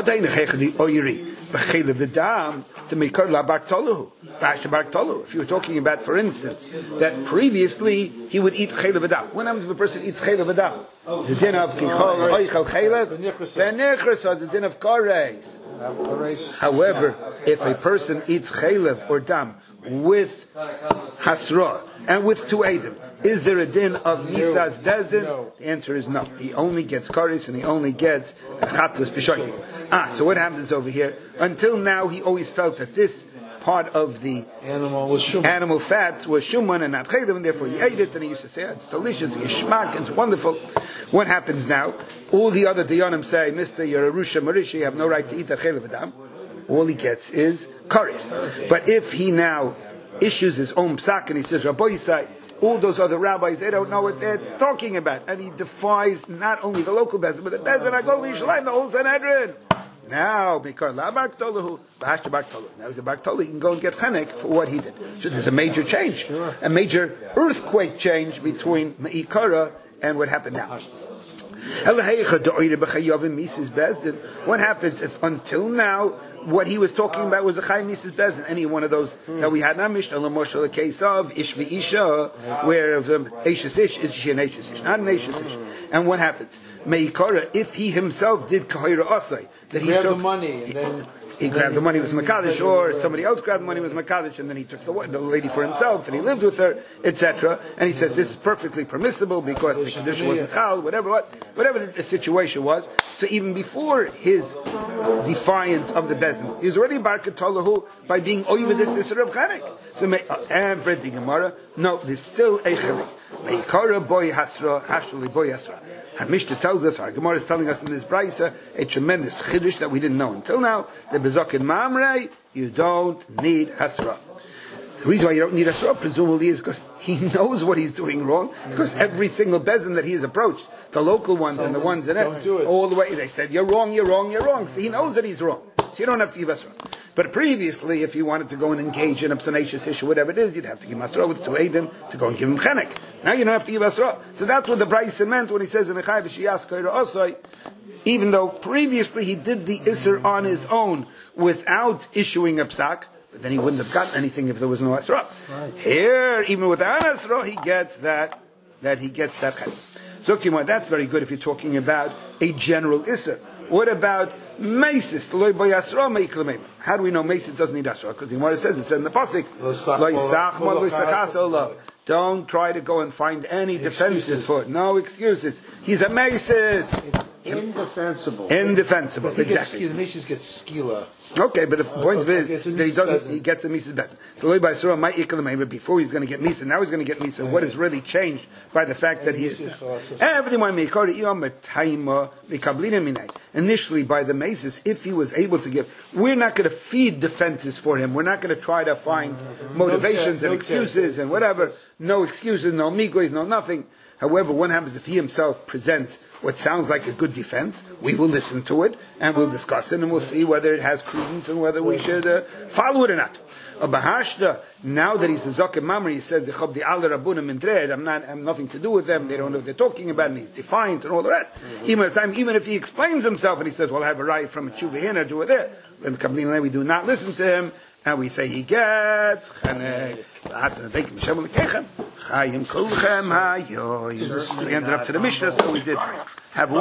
[SPEAKER 1] to make la Bar Tolahu. If you were talking about, for instance, that previously he would eat Chaylev Adam. What happens if a person eats Chaylev Adam? The din of Kichol, Oichal Chaylev, V'nechres, the din of Kareis. However, if a person eats chaylev or dam with hasra and with two edim, is there a din of misas bezdin? No. The answer is no. He only gets karis and he only gets chatas b'shoyim. So what happens over here? Until now, he always felt that this part of the animal fat was shuman and not chaylev, and therefore he ate it, and he used to say, it's delicious, it's shmak, it's wonderful. What happens now? All the other Dayanim say, Mr. You're a Rusha Marisha, you have no right to eat a chaylev adam. All he gets is karis. But if he now issues his own psak and he says, Rabbi Yisai, all those other rabbis, they don't know what they're talking about. And he defies not only the local Bezin, but the Bezin Agol Yishalayim, the whole Sanhedrin. Now, because La Bar Tolahu, Bahash Bar Tolahu. Now he's a Bar Tolahu, he can go and get chenek for what he did. So there's a major change, a major earthquake change between Me'ikara and what happened now. What happens if until now what he was talking about was a Chai Mises Bezdin? Any one of those that we had in our Mishnah, the case of Ish V'Isha, where of Eishes Ish, is she an Eishes Ish, not an Eishes Ish. And what happens? Meikara, if he himself did Kahira Asai, that he
[SPEAKER 2] took
[SPEAKER 1] the
[SPEAKER 2] money and then
[SPEAKER 1] he grabbed the money with Makadish, or somebody else grabbed the money with Makadish, and then he took the lady for himself, and he lived with her, etc. And he says this is perfectly permissible because the condition wasn't chal, whatever the situation was. So even before his defiance of the Bezdin, he was already Bar Katolahu by being over this Isser of Chanek. So every Gemara, no, there's still a Chanek. Meikara boy hasra, hashli boy hasra. Our Mishnah tells us, our Gemara is telling us in this Braisa, a tremendous chiddush that we didn't know until now. The Bezokin Mamrei, you don't need hasra. The reason why you don't need hasra, presumably, is because he knows what he's doing wrong. Because every single bezin that he has approached, the local ones and the ones in it, all the way, they said, you're wrong, you're wrong, you're wrong. So he knows that he's wrong. So you don't have to give hasra. But previously, if you wanted to go and engage in a psanatious issue, whatever it is, you'd have to give Masra with to aid him to go and give him chenek. Now you don't have to give Masra. So that's what the Braisa meant when he says in the Chai V'Shiyas Koira Osai, even though previously he did the Isser on his own without issuing a psak, but then he wouldn't have gotten anything if there was no Asra. Right. Here, even without Asra, he gets that he gets that chenek. So that's very good if you're talking about a general Isser. What about Mesis? How do we know Mesis doesn't need Asra? Because what it says in the Pasuk, don't try to go and find any defenses for it. No excuses. He's a Mesis.
[SPEAKER 4] Indefensible.
[SPEAKER 1] Indefensible,
[SPEAKER 2] He gets
[SPEAKER 1] exactly.
[SPEAKER 2] the Macy's gets skila.
[SPEAKER 1] Okay, but the point
[SPEAKER 2] okay,
[SPEAKER 1] is
[SPEAKER 2] so
[SPEAKER 1] that he
[SPEAKER 2] Misa
[SPEAKER 1] doesn't.
[SPEAKER 2] doesn't.
[SPEAKER 1] He gets a Misa's best. So Loi by Surah might equal him, but before he's going to get Misa, now he's going to get Misa. What has really changed by the fact that he is there? Initially, by the Maces, if he was able to give, we're not going to feed defenses for him. We're not going to try to find motivations and excuses and whatever. No excuses, no migos, no nothing. However, what happens if he himself presents what sounds like a good defense? We will listen to it and we'll discuss it and we'll see whether it has credence and whether we should follow it or not. Now that he's a Zaken Mamre, he says, I'm nothing to do with them, they don't know what they're talking about, and he's defiant and all the rest. Even if he explains himself and he says, well, I have a right from a tshuva here and do it there, then we do not listen to him, and we say he gets chanek. We ended up to the Mishnah, so we did have